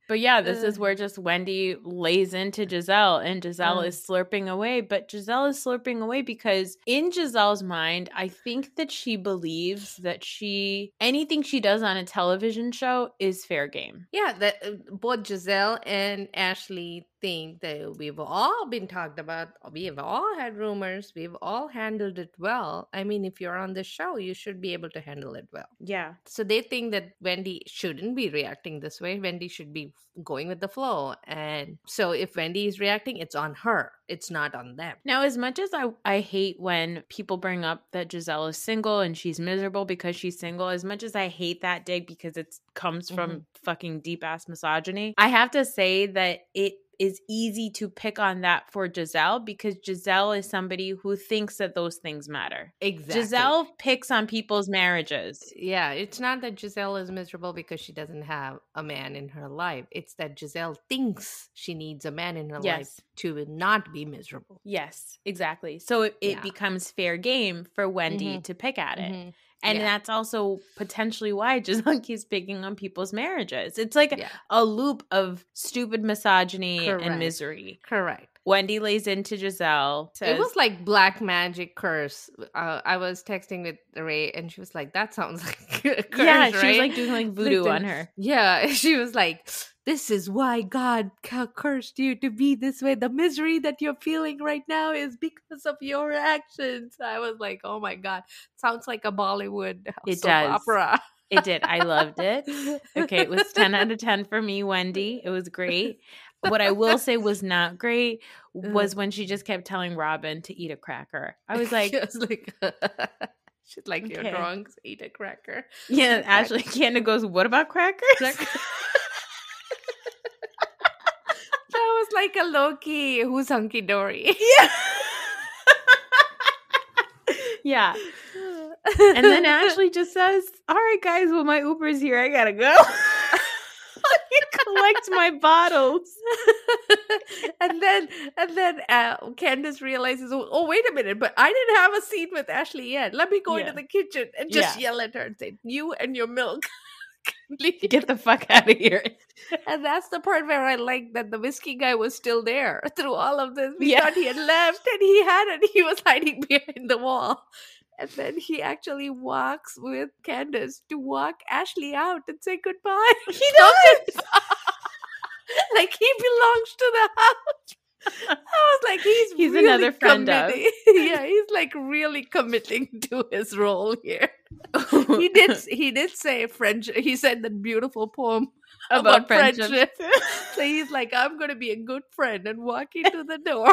But yeah, this Uh, is where just Wendy lays into Giselle and Giselle uh, is slurping away. But Giselle is slurping away because in Giselle's mind, I think that she believes that she, anything she does on a television show is fair game. yeah, that uh, both Giselle and Ashley think that we've all been talked about. We have all had rumors. We've all handled it well. I mean, if you're on the show, you should be able to handle it well. Yeah. So they think that Wendy shouldn't be reacting this way. Wendy should be going with the flow. And so if Wendy is reacting, it's on her. It's not on them. Now, as much as I, I hate when people bring up that Giselle is single and she's miserable because she's single, as much as I hate that dig because it comes from Mhm. fucking deep ass misogyny, I have to say that it is easy to pick on that for Giselle because Giselle is somebody who thinks that those things matter. Exactly. Giselle picks on people's marriages. Yeah, it's not that Giselle is miserable because she doesn't have a man in her life. It's that Giselle thinks she needs a man in her Yes. life to not be miserable. Yes, exactly. So it, it Yeah. becomes fair game for Wendy Mhm. to pick at it. Mhm. And Yeah. that's also potentially why Giselle keeps picking on people's marriages. It's like Yeah. a loop of stupid misogyny Correct. and misery. Correct. Wendy lays into Giselle. Says, It was like black magic curse. Uh, I was texting with Ray, and she was like, "That sounds like a curse." yeah, she was right? like doing like voodoo the- on her. Yeah, she was like, "This is why God cu- cursed you to be this way. The misery that you're feeling right now is because of your actions." I was like, "Oh my God, sounds like a Bollywood It soap does. opera." It did. I loved it. Okay, it was ten out of ten for me, Wendy. It was great. What I will say was not great was when she just kept telling Robin to eat a cracker. I was like, she was like, she's like, "You're Okay. drunk, so eat a cracker." yeah, Ashley Canada goes, what about crackers? That was like a Loki who's hunky dory. yeah. yeah. And then Ashley just says, all right, guys, well, my Uber's here. I gotta go. Collect my bottles. and then and then uh, Candace realizes, oh, oh, wait a minute, but I didn't have a seat with Ashley yet. Let me go Yeah. into the kitchen and just Yeah. yell at her and say, "You and your milk." Leave." Get the fuck out of here. And that's the part where I like that the whiskey guy was still there through all of this. We Yeah. thought he had left, and he hadn't. He was hiding behind the wall. And then he actually walks with Candace to walk Ashley out and say goodbye. He does. Like he belongs to the house. I was like, he's He's really another friend of. committing. Yeah, he's like really committing to his role here. He did. He did say French. He said that beautiful poem about, about friendship. friendship. So he's like, I'm going to be a good friend and walk into the door.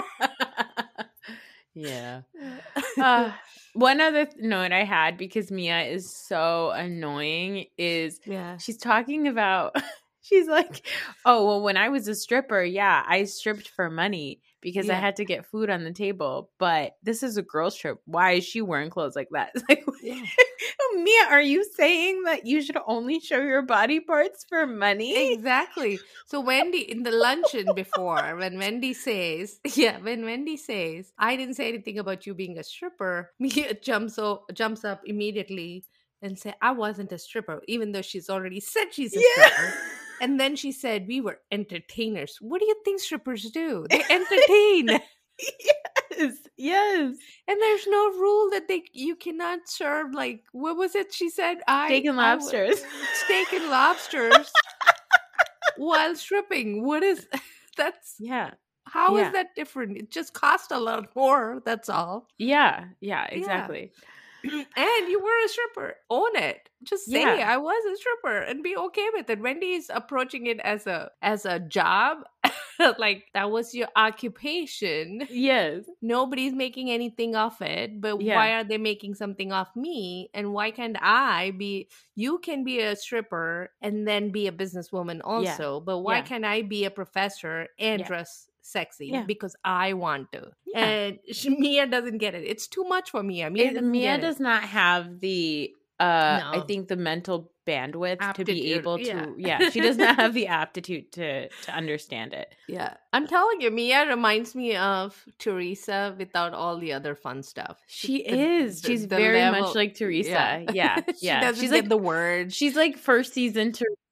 yeah. Uh, one other th- note I had, because Mia is so annoying, is Yeah. she's talking about, she's like, oh, well, when I was a stripper, yeah, I stripped for money because I Yeah. had to get food on the table. But this is a girl's trip. Why is she wearing clothes like that? It's like, Yeah. Mia, are you saying that you should only show your body parts for money? Exactly. So Wendy in the luncheon before, when Wendy says, yeah, when Wendy says, I didn't say anything about you being a stripper, Mia jumps up, jumps up immediately and say, I wasn't a stripper, even though she's already said she's a stripper. And then she said, we were entertainers. What do you think strippers do? They entertain. Yes, yes. And there's no rule that they you cannot serve, like, what was it she said? I Steak and I w- lobsters. steak and lobsters while stripping. What is that's Yeah. how is Yeah. that different? It just cost a lot more, that's all. Yeah. Yeah, exactly. And you were a stripper. Own it. Just say Yeah. I was a stripper and be okay with it. Wendy's approaching it as a as a job. Like that was your occupation. Yes. Nobody's making anything off it, but Yeah. why are they making something off me? And why can't I be, you can be a stripper and then be a businesswoman also, but why Yeah. can't I be a professor and Yeah. dress sexy? Yeah. Because I want to. Yeah. And she, Mia doesn't get it. It's too much for Mia. Mia It- doesn't Mia get does it. not have the uh I No. think the mental bandwidth to be Aptitude, able to yeah. yeah, she does not have the aptitude to to understand it. Yeah. I'm telling you, Mia reminds me of Teresa without all the other fun stuff. She The- is. the- She's the very level- much like Teresa. Yeah. Yeah. she doesn't She's get like the words. she's like first season Teresa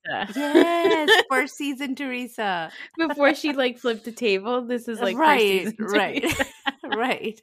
Teresa. Yes, first season Teresa. Before she like flipped the table, this is like right, first season right, Teresa. right.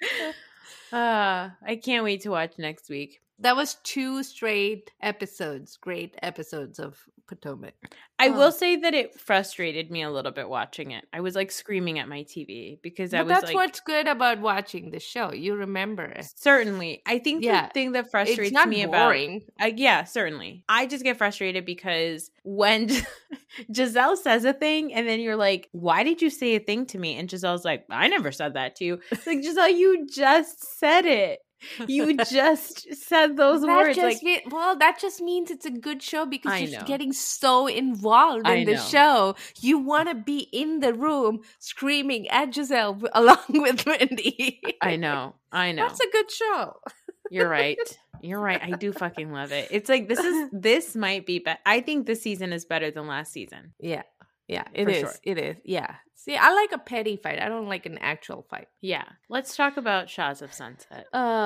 Uh, I can't wait to watch next week. That was two straight episodes, great episodes of Potomac. I Oh. will say that it frustrated me a little bit watching it. I was like screaming at my T V because but I was that's like, what's good about watching the show. You remember it. Certainly. I think Yeah, the thing that frustrates it's not me boring. about uh, yeah, certainly. I just get frustrated because when Giselle says a thing and then you're like, why did you say a thing to me? And Giselle's like, I never said that to you. It's like, Giselle, you just said it. You just said those that words. Just Like, mean, well, that just means it's a good show because I you're know. getting so involved in I the know. show. You want to be in the room screaming at Giselle along with Wendy. I know. I know. That's a good show. You're right. You're right. I do fucking love it. It's like this is this might be better. I think this season is better than last season. Yeah. Yeah, it For is. sure. It is. Yeah. See, I like a petty fight. I don't like an actual fight. Yeah. Let's talk about Shahs of Sunset.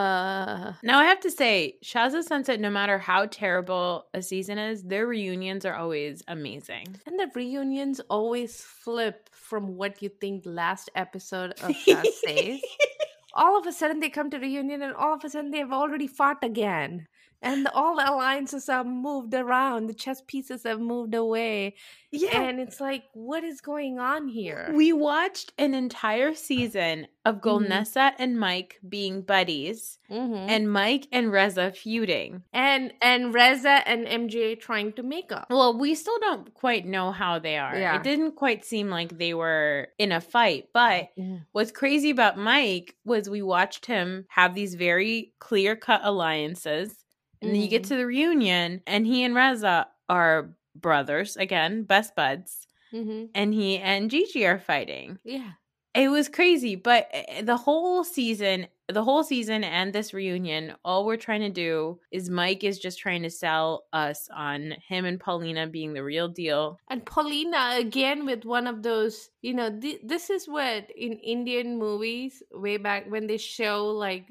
Uh Now I have to say, Shahs of Sunset, no matter how terrible a season is, their reunions are always amazing. And the reunions always flip from what you think last episode of Shahs says. All of a sudden they come to reunion and all of a sudden they've already fought again. And all the alliances have moved around. The chess pieces have moved away. Yeah. And it's like, what is going on here? We watched an entire season of Golnesa mm-hmm. and Mike being buddies mm-hmm. and Mike and Reza feuding. And and Reza and M J trying to make up. Well, we still don't quite know how they are. Yeah. It didn't quite seem like they were in a fight. But mm-hmm. what's crazy about Mike was we watched him have these very clear-cut alliances. And then you get to the reunion, and he and Reza are brothers, again, best buds. Mm-hmm. And he and Gigi are fighting. Yeah. It was crazy. But the whole season, the whole season and this reunion, all we're trying to do is Mike is just trying to sell us on him and Paulina being the real deal. And Paulina, again, with one of those, you know, th- this is what in Indian movies, way back when they show like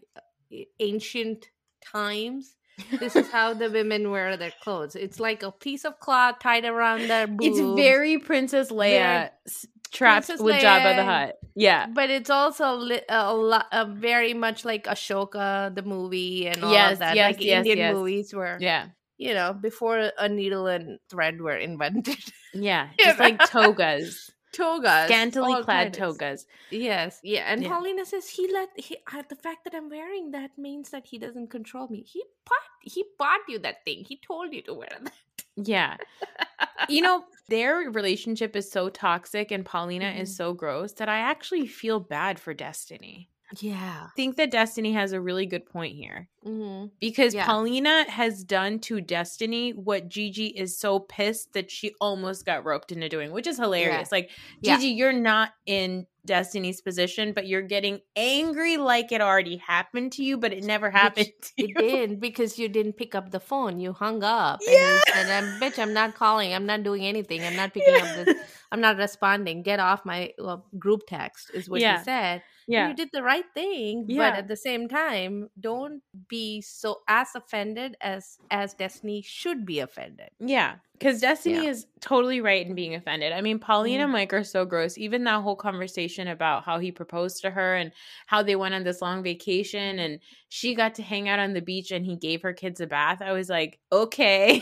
ancient times, this is how the women wear their clothes. It's like a piece of cloth tied around their boobs. It's very Princess Leia very, trapped Princess with Leia, Jabba the Hutt. Yeah. But it's also li- a lot, uh, very much like Ashoka, the movie, and all yes, of that. Yes, like yes, Indian yes. movies where, yeah. you know, before a needle and thread were invented. Yeah, just like togas. Togas, scantily clad togas. Yes, yeah. And yeah. Paulina says he let he, uh, the fact that I'm wearing that means that he doesn't control me. He bought he bought you that thing. He told you to wear that. Yeah, you know, their relationship is so toxic, and Paulina mm-hmm. is so gross that I actually feel bad for Destiny. Yeah, I think that Destiny has a really good point here mm-hmm. because yeah. Paulina has done to Destiny what Gigi is so pissed that she almost got roped into doing, which is hilarious. Yeah. Like, Gigi, yeah. you're not in Destiny's position, but you're getting angry like it already happened to you, but it never happened Which to you. It did because you didn't pick up the phone. You hung up. Yeah. And you said, I'm, bitch, I'm not calling. I'm not doing anything. I'm not picking yeah. up this. I'm not responding. Get off my well, group text is what yeah. you said. Yeah. And you did the right thing. Yeah. But at the same time, don't be so as offended as as Destiny should be offended. Yeah. Because Destiny yeah. is totally right in being offended. I mean, Paulina mm. and Mike are so gross. Even that whole conversation about how he proposed to her and how they went on this long vacation and she got to hang out on the beach and he gave her kids a bath. I was like, okay.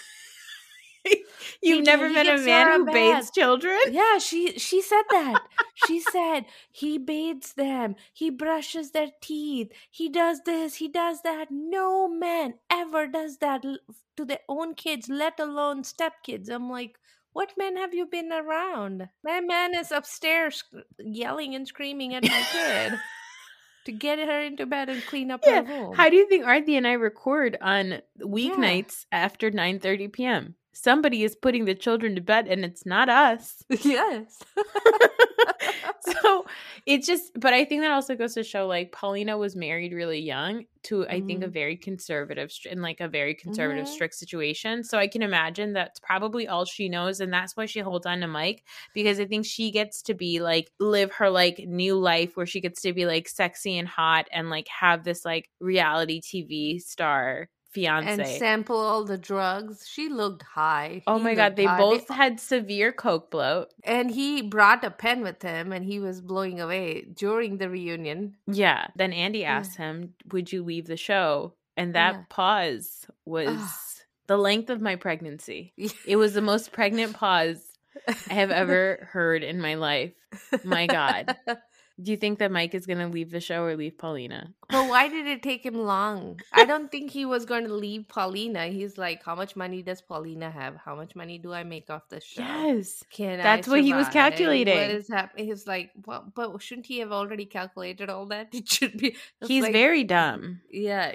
You've he, never he met a man who bathes children? Yeah, she she said that. She said he bathes them. He brushes their teeth. He does this. He does that. No man ever does that to their own kids, let alone stepkids. I'm like, what man have you been around? My man is upstairs yelling and screaming at my kid to get her into bed and clean up yeah. her room. How do you think Arthi and I record on weeknights yeah. after nine thirty p.m.? Somebody is putting the children to bed and it's not us. Yes. So it's just, but I think that also goes to show like Paulina was married really young to, mm-hmm. I think, a very conservative, in like a very conservative, mm-hmm. strict situation. So I can imagine that's probably all she knows. And that's why she holds on to Mike, because I think she gets to be like, live her like new life where she gets to be like sexy and hot and like have this like reality T V star fiance. And sample all the drugs. She looked high. Oh He my God. looked They high. both They- had severe coke bloat. and he brought a pen with him and he was blowing away during the reunion. Yeah. Then Andy Yeah. asked him, would you leave the show? And that Yeah. pause was Ugh. the length of my pregnancy. It was the most pregnant pause I have ever heard in my life. My God. Do you think that Mike is going to leave the show or leave Paulina? But why did it take him long? I don't think he was going to leave Paulina. He's like, how much money does Paulina have? How much money do I make off the show? Yes. Can That's I what he was survive? calculating. What is happening? He's like, well, but shouldn't he have already calculated all that? It should be. It's He's like, very dumb. yeah.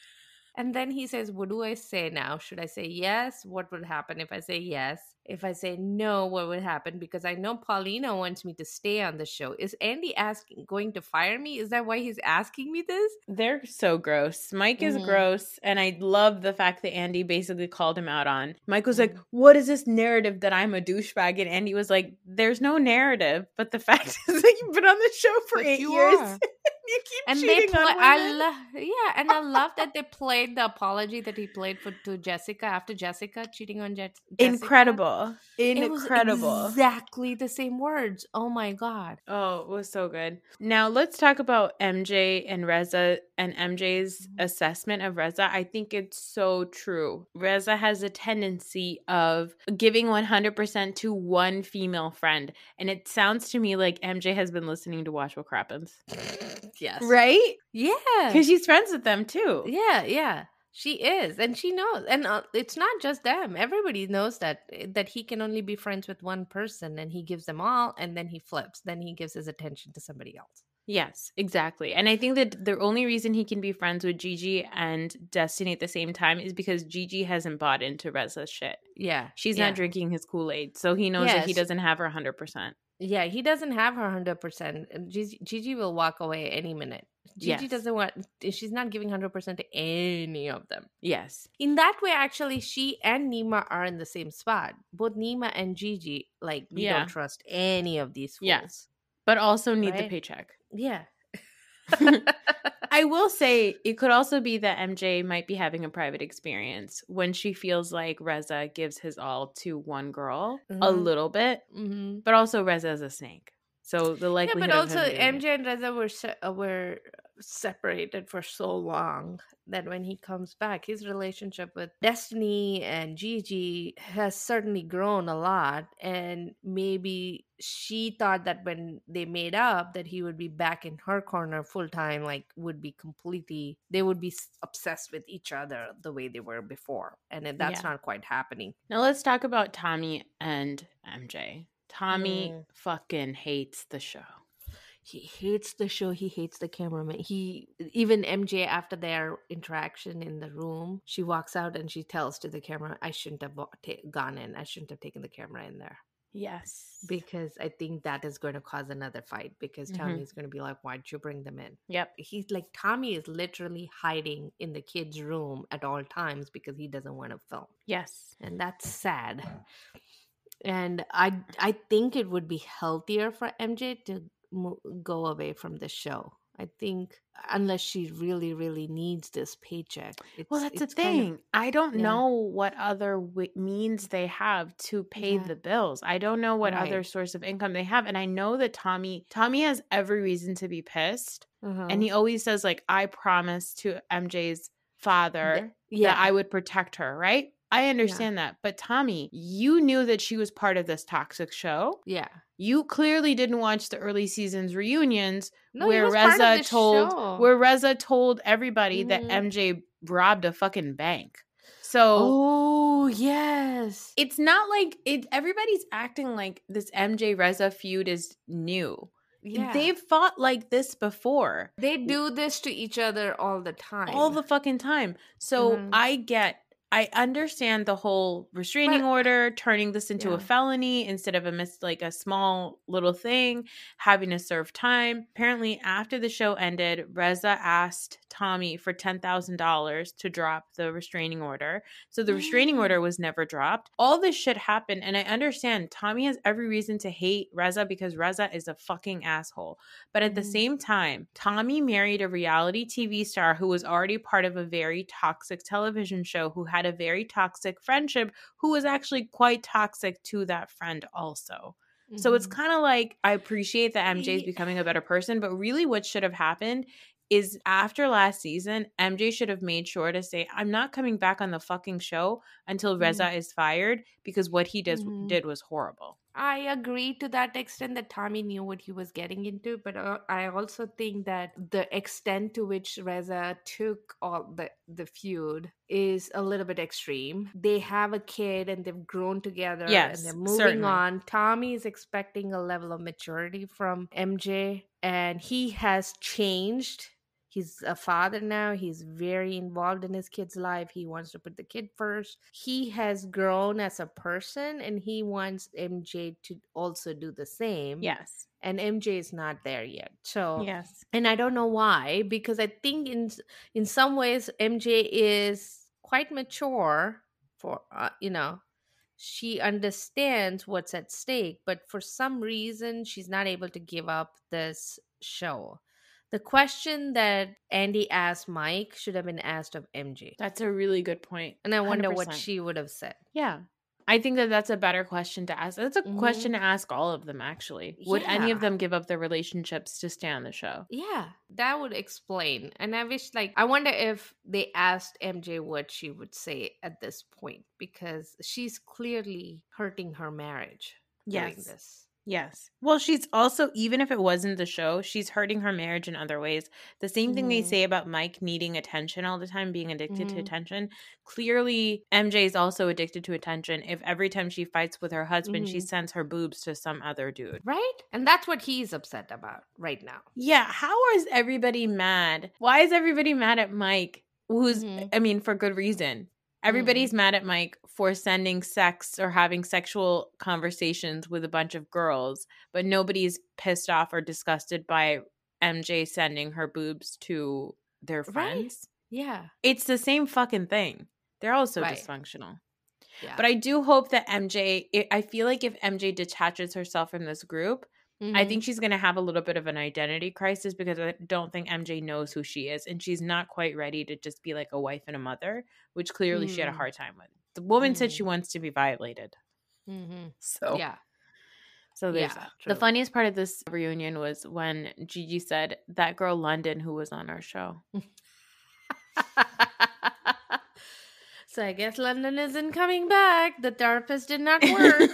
And then he says, what do I say now? Should I say yes? What would happen if I say yes? If I say no, what would happen? Because I know Paulina wants me to stay on the show. Is Andy asking going to fire me? Is that why he's asking me this? They're so gross. Mike is Mhm. gross. And I love the fact that Andy basically called him out on. Mike was like, Mhm. what is this narrative that I'm a douchebag? And Andy was like, there's no narrative. But the fact is that you've been on the show for But eight you years. are. You keep And they cheating play, on I women. love, yeah, and I love that they played the apology that he played for to Jessica after Jessica cheating on Je- Jessica. Incredible. It was Incredible. exactly the same words. Oh my God. Oh, it was so good. Now let's talk about M J and Reza and M J's assessment of Reza. I think it's so true. Reza has a tendency of giving one hundred percent to one female friend. And it sounds to me like M J has been listening to Watch What Crappens. Yes. Right? Yeah. Because she's friends with them too. Yeah, yeah. She is, and she knows, and uh, it's not just them. Everybody knows that that he can only be friends with one person, and he gives them all, and then he flips. Then he gives his attention to somebody else. Yes, exactly. And I think that the only reason he can be friends with Gigi and Destiny at the same time is because Gigi hasn't bought into Reza's shit. Yeah, She's yeah. not drinking his Kool-Aid, so he knows that he Yes. doesn't have her one hundred percent. Yeah, he doesn't have her one hundred percent. Gigi, Gigi will walk away any minute. Gigi Yes. doesn't want, she's not giving one hundred percent to any of them. Yes. In that way, actually, she and Nima are in the same spot. Both Nima and Gigi, like, we Yeah. don't trust any of these fools. Yes. But also need the Right? paycheck. Yeah. I will say it could also be that M J might be having a private experience when she feels like Reza gives his all to one girl a Mhm. little bit, Mm-hmm. but also Reza is a snake. So the Yeah, likelihood but of also him doing M it- J and Reza were se- uh, were separated for so long that when he comes back, his relationship with Destiny and Gigi has certainly grown a lot. And maybe she thought that when they made up, that he would be back in her corner full time, like would be completely, they would be s- obsessed with each other the way they were before. And then that's Yeah. not quite happening. Now let's talk about Tommy and M J. Tommy Mm. fucking hates the show. He hates the show. He hates the cameraman. He even M J, after their interaction in the room, she walks out and she tells to the camera, "I shouldn't have bo- ta- gone in. I shouldn't have taken the camera in there Yes. because I think that is going to cause another fight. Because Mhm. Tommy is going to be like, why'd you bring them in?" Yep. He's like, Tommy is literally hiding in the kid's room at all times because he doesn't want to film, Yes. and that's sad. And I I think it would be healthier for M J to mo- go away from the show. I think unless she really really needs this paycheck. It's, Well, that's the it's kind of- thing. I don't yeah. know what other w- means they have to pay Yeah. the bills. I don't know what Right. other source of income they have. And I know that Tommy Tommy has every reason to be pissed. Uh-huh. And he always says like, I promised to M J's father yeah. that I would protect her, right? I understand that. But Tommy, you knew that she was part of this toxic show. yeah. You clearly didn't watch the early seasons reunions No, he where was part of Reza the told show. where Reza told everybody Mhm. that M J robbed a fucking bank. So Oh yes. it's not like it everybody's acting like this M J Reza feud is new. Yeah. They've fought like this before. They do this to each other all the time. All the fucking time. So Mhm. I get I understand the whole restraining But order, turning this into a yeah. felony instead of a mis- like a small little thing, having to serve time. Apparently, after the show ended, Reza asked Tommy for ten thousand dollars to drop the restraining order. So the restraining order was never dropped. All this shit happened, and I understand Tommy has every reason to hate Reza because Reza is a fucking asshole. But at the Mhm. same time, Tommy married a reality T V star who was already part of a very toxic television show who had a very toxic friendship who was actually quite toxic to that friend also. So it's Mhm. kind of like I appreciate that M J is Ye- becoming a better person, but really what should have happened is after last season, M J should have made sure to say, I'm not coming back on the fucking show until Reza Mhm. is fired because what he does, Mhm. did was horrible. I agree to that extent that Tommy knew what he was getting into, but uh, I also think that the extent to which Reza took all the the feud is a little bit extreme. They have a kid and they've grown together and they're Yes, moving certainly. on. Tommy is expecting a level of maturity from M J, and he has changed. He's a father now. He's very involved in his kid's life. He wants to put the kid first. He has grown as a person and he wants M J to also do the same. Yes. And M J is not there yet. So, Yes. and I don't know why, because I think in in some ways M J is quite mature for uh, you know, she understands what's at stake, but for some reason she's not able to give up this show. The question that Andy asked Mike should have been asked of M J. That's a really good point. And I wonder one hundred what percent. she would have said. Yeah. I think that that's a better question to ask. That's a Mhm. question to ask all of them, actually. Would any of Yeah. them give up their relationships to stay on the show? Yeah, that would explain. And I wish, like, I wonder if they asked M J what she would say at this point, because she's clearly hurting her marriage doing Yes. this. Yes. Well, she's also, even if it wasn't the show, she's hurting her marriage in other ways. The same thing they Mhm. say about Mike needing attention all the time, being addicted to Mhm. attention. Clearly, M J is also addicted to attention if every time she fights with her husband, she Mhm. sends her boobs to some other dude. Right? And that's what he's upset about right now. Yeah. How is everybody mad? Why is everybody mad at Mike? Who's, Mhm. I mean, for good reason. Everybody's mad at Mike for sending sex or having sexual conversations with a bunch of girls, but nobody's pissed off or disgusted by M J sending her boobs to their Right? friends. Yeah. It's the same fucking thing. They're all so Right. dysfunctional. Yeah. But I do hope that M J, I I feel like if M J detaches herself from this group, I Mhm. think she's going to have a little bit of an identity crisis because I don't think M J knows who she is. And she's not quite ready to just be like a wife and a mother, which clearly she had a Mm. hard time with. The woman said she Mm. wants to be violated. Mhm. So, Yeah. so there's Yeah. that. The True. funniest part of this reunion was when Gigi said, that girl London who was on our show. So I guess London isn't coming back. The therapist did not work.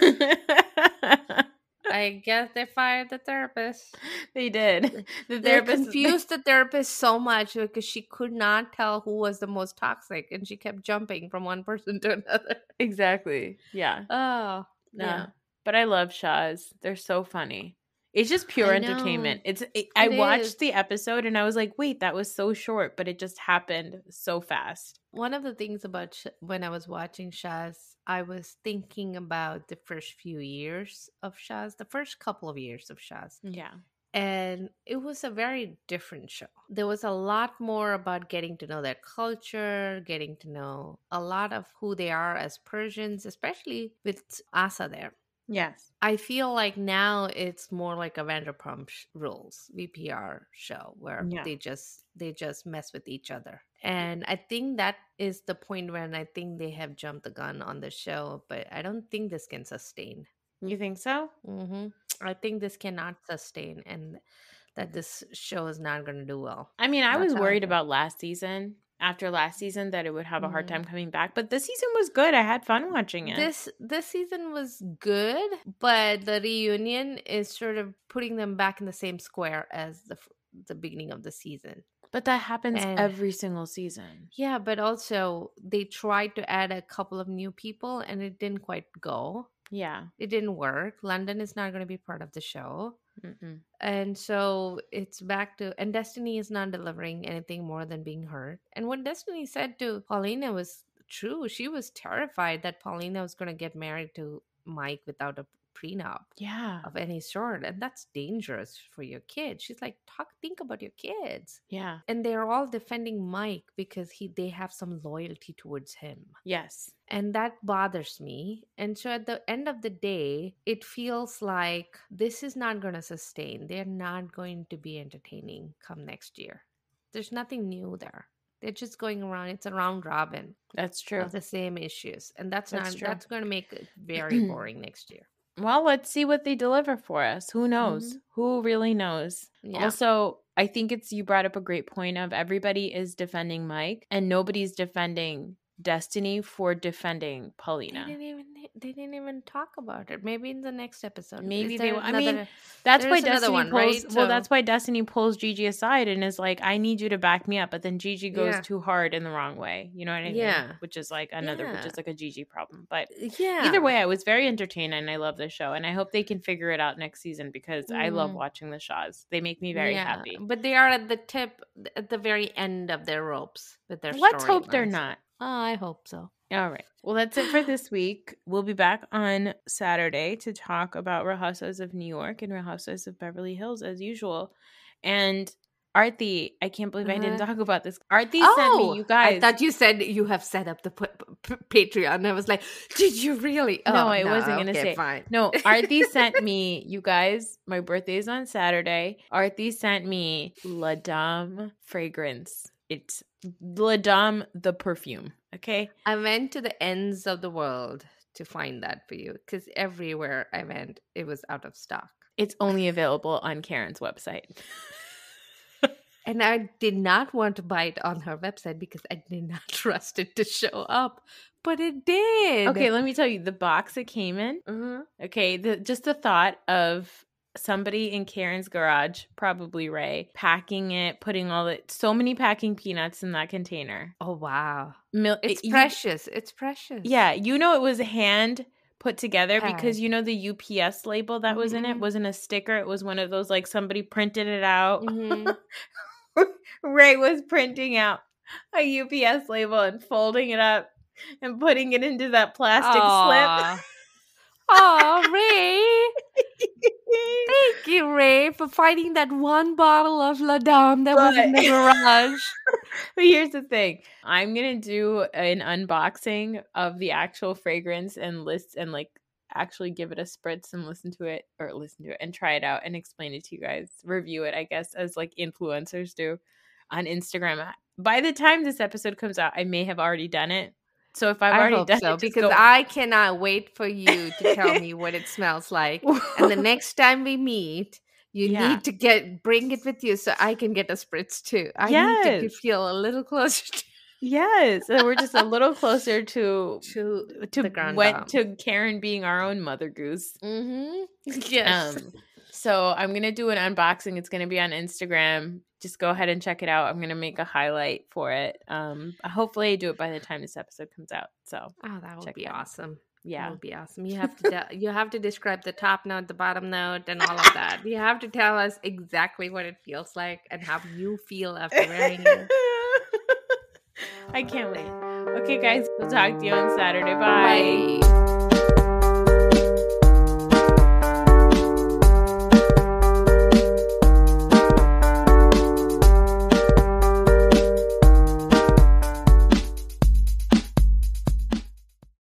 I guess they fired the therapist. They did. The They therapist confused the therapist so much because she could not tell who was the most toxic and she kept jumping from one person to another. Exactly. Yeah. Oh, No. yeah. But I love Shaz. They're so funny. It's just pure I entertainment. know. It's it, I It watched is. the episode and I was like, "Wait, that was so short, but it just happened so fast." One of the things about Sh- when I was watching Shaz, I was thinking about the first few years of Shaz, the first couple of years of Shaz. Yeah. And it was a very different show. There was a lot more about getting to know their culture, getting to know a lot of who they are as Persians, especially with Asa there. Yes. I feel like now it's more like a Vanderpump sh- Rules V P R show where Yeah. they just they just mess with each other. And I think that is the point when I think they have jumped the gun on the show, but I don't think this can sustain. You think so? hmm I think this cannot sustain, and that this show is not going to do well. I mean, I That's was how I worried feel. about last season. After last season that it would have a hard Mhm. time coming back, but this season was good. I had fun watching it. This this season was good, but the reunion is sort of putting them back in the same square as the f- the beginning of the season. But that happens And every single season. yeah, but also they tried to add a couple of new people and it didn't quite go. Yeah. It didn't work. London is not going to be part of the show. Mm-mm. And so it's back to, and Destiny is not delivering anything more than being hurt. And what Destiny said to Paulina was true. She was terrified that Paulina was going to get married to Mike without a prenup Yeah. of any sort, and that's dangerous for your kids. She's like, talk think about your kids. Yeah. And they're all defending Mike because he they have some loyalty towards him. Yes. And that bothers me. And so at the end of the day, it feels like this is not going to sustain. They're not going to be entertaining come next year. There's nothing new there. They're just going around. It's a round robin That's true. of the same issues. And that's, That's not true. that's going to make it very boring next year. Well, let's see what they deliver for us. Who knows? Mhm. Who really knows? Yeah. Also, I think it's you brought up a great point of everybody is defending Mike and nobody's defending Destiny for defending They Paulina. didn't even they didn't even talk about it. Maybe in the next episode. Maybe Is they there will. I mean, another- That's why there's another Destiny one, pulls. right? Well, So- that's why Destiny pulls Gigi aside and is like, "I need you to back me up," but then Gigi goes Yeah. too hard in the wrong way. You know what I mean? Yeah. Which is like another, which Yeah. is like a Gigi problem. But yeah. either way, I was very entertained and I love this show, and I hope they can figure it out next season because I love Mhm. watching the Shaws. They make me very Yeah, happy. But they are at the tip, at the very end of their ropes with their Let's hope they're storylines. not. Oh, I hope so. All right. Well, that's it for this week. We'll be back on Saturday to talk about Real Housewives of New York and Real Housewives of Beverly Hills as usual. And Aarti, I can't believe I didn't Uh-huh. talk about this. Aarti oh, sent me, you guys. I thought you said you have set up the p- p- Patreon. And I was like, did you really? No, Oh, I wasn't gonna okay, say- Fine. No, Aarti sent me, you guys, my birthday is on Saturday. Aarti sent me La Dame fragrance. It's La Dame, the perfume. Okay. I went to the ends of the world to find that for you because everywhere I went, it was out of stock. It's only available on Karen's website. And I did not want to buy it on her website because I did not trust it to show up, but it did. Okay, let me tell you the box it came in. Uh-huh. Okay, the, just the thought of somebody in Karen's garage, probably Ray, packing it, putting all the so many packing peanuts in that container. Oh, wow. Mil- It's you- precious. It's precious. yeah, you know it was hand put together Tag. because you know the U P S label that was in it Mhm. wasn't a sticker. It was one of those like somebody printed it out. Mhm. Ray was printing out a U P S label and folding it up and putting it into that plastic Aw. slip. Oh, Ray. Thank you, Ray, for finding that one bottle of La Dame that was in the But- garage. But here's the thing. I'm going to do an unboxing of the actual fragrance and list and like actually give it a spritz and listen to it or listen to it and try it out and explain it to you guys. Review it, I guess, as like influencers do on Instagram. By the time this episode comes out, I may have already done it. So if I've I already hope done so it, just because go- I cannot wait for you to tell me what it smells like. And the next time we meet, you Yeah. need to get bring it with you so I can get a spritz too. I need Yes. to feel a little closer to, yes, so we're just a little closer to to, to the Grand went Dame. to Karen being our own mother goose. Mm-hmm. Yes. Um, so I'm gonna do an unboxing. It's gonna be on Instagram. Just go ahead and check it out. I'm gonna make a highlight for it. Um, hopefully I do it by the time this episode comes out. So Oh, that would check be it out. awesome. That yeah, would be awesome. You have to de- you have to describe the top note, the bottom note, and all of that. You have to tell us exactly what it feels like and how you feel after wearing it. I can't wait. Okay, guys, we'll talk to you on Saturday. Bye. Bye.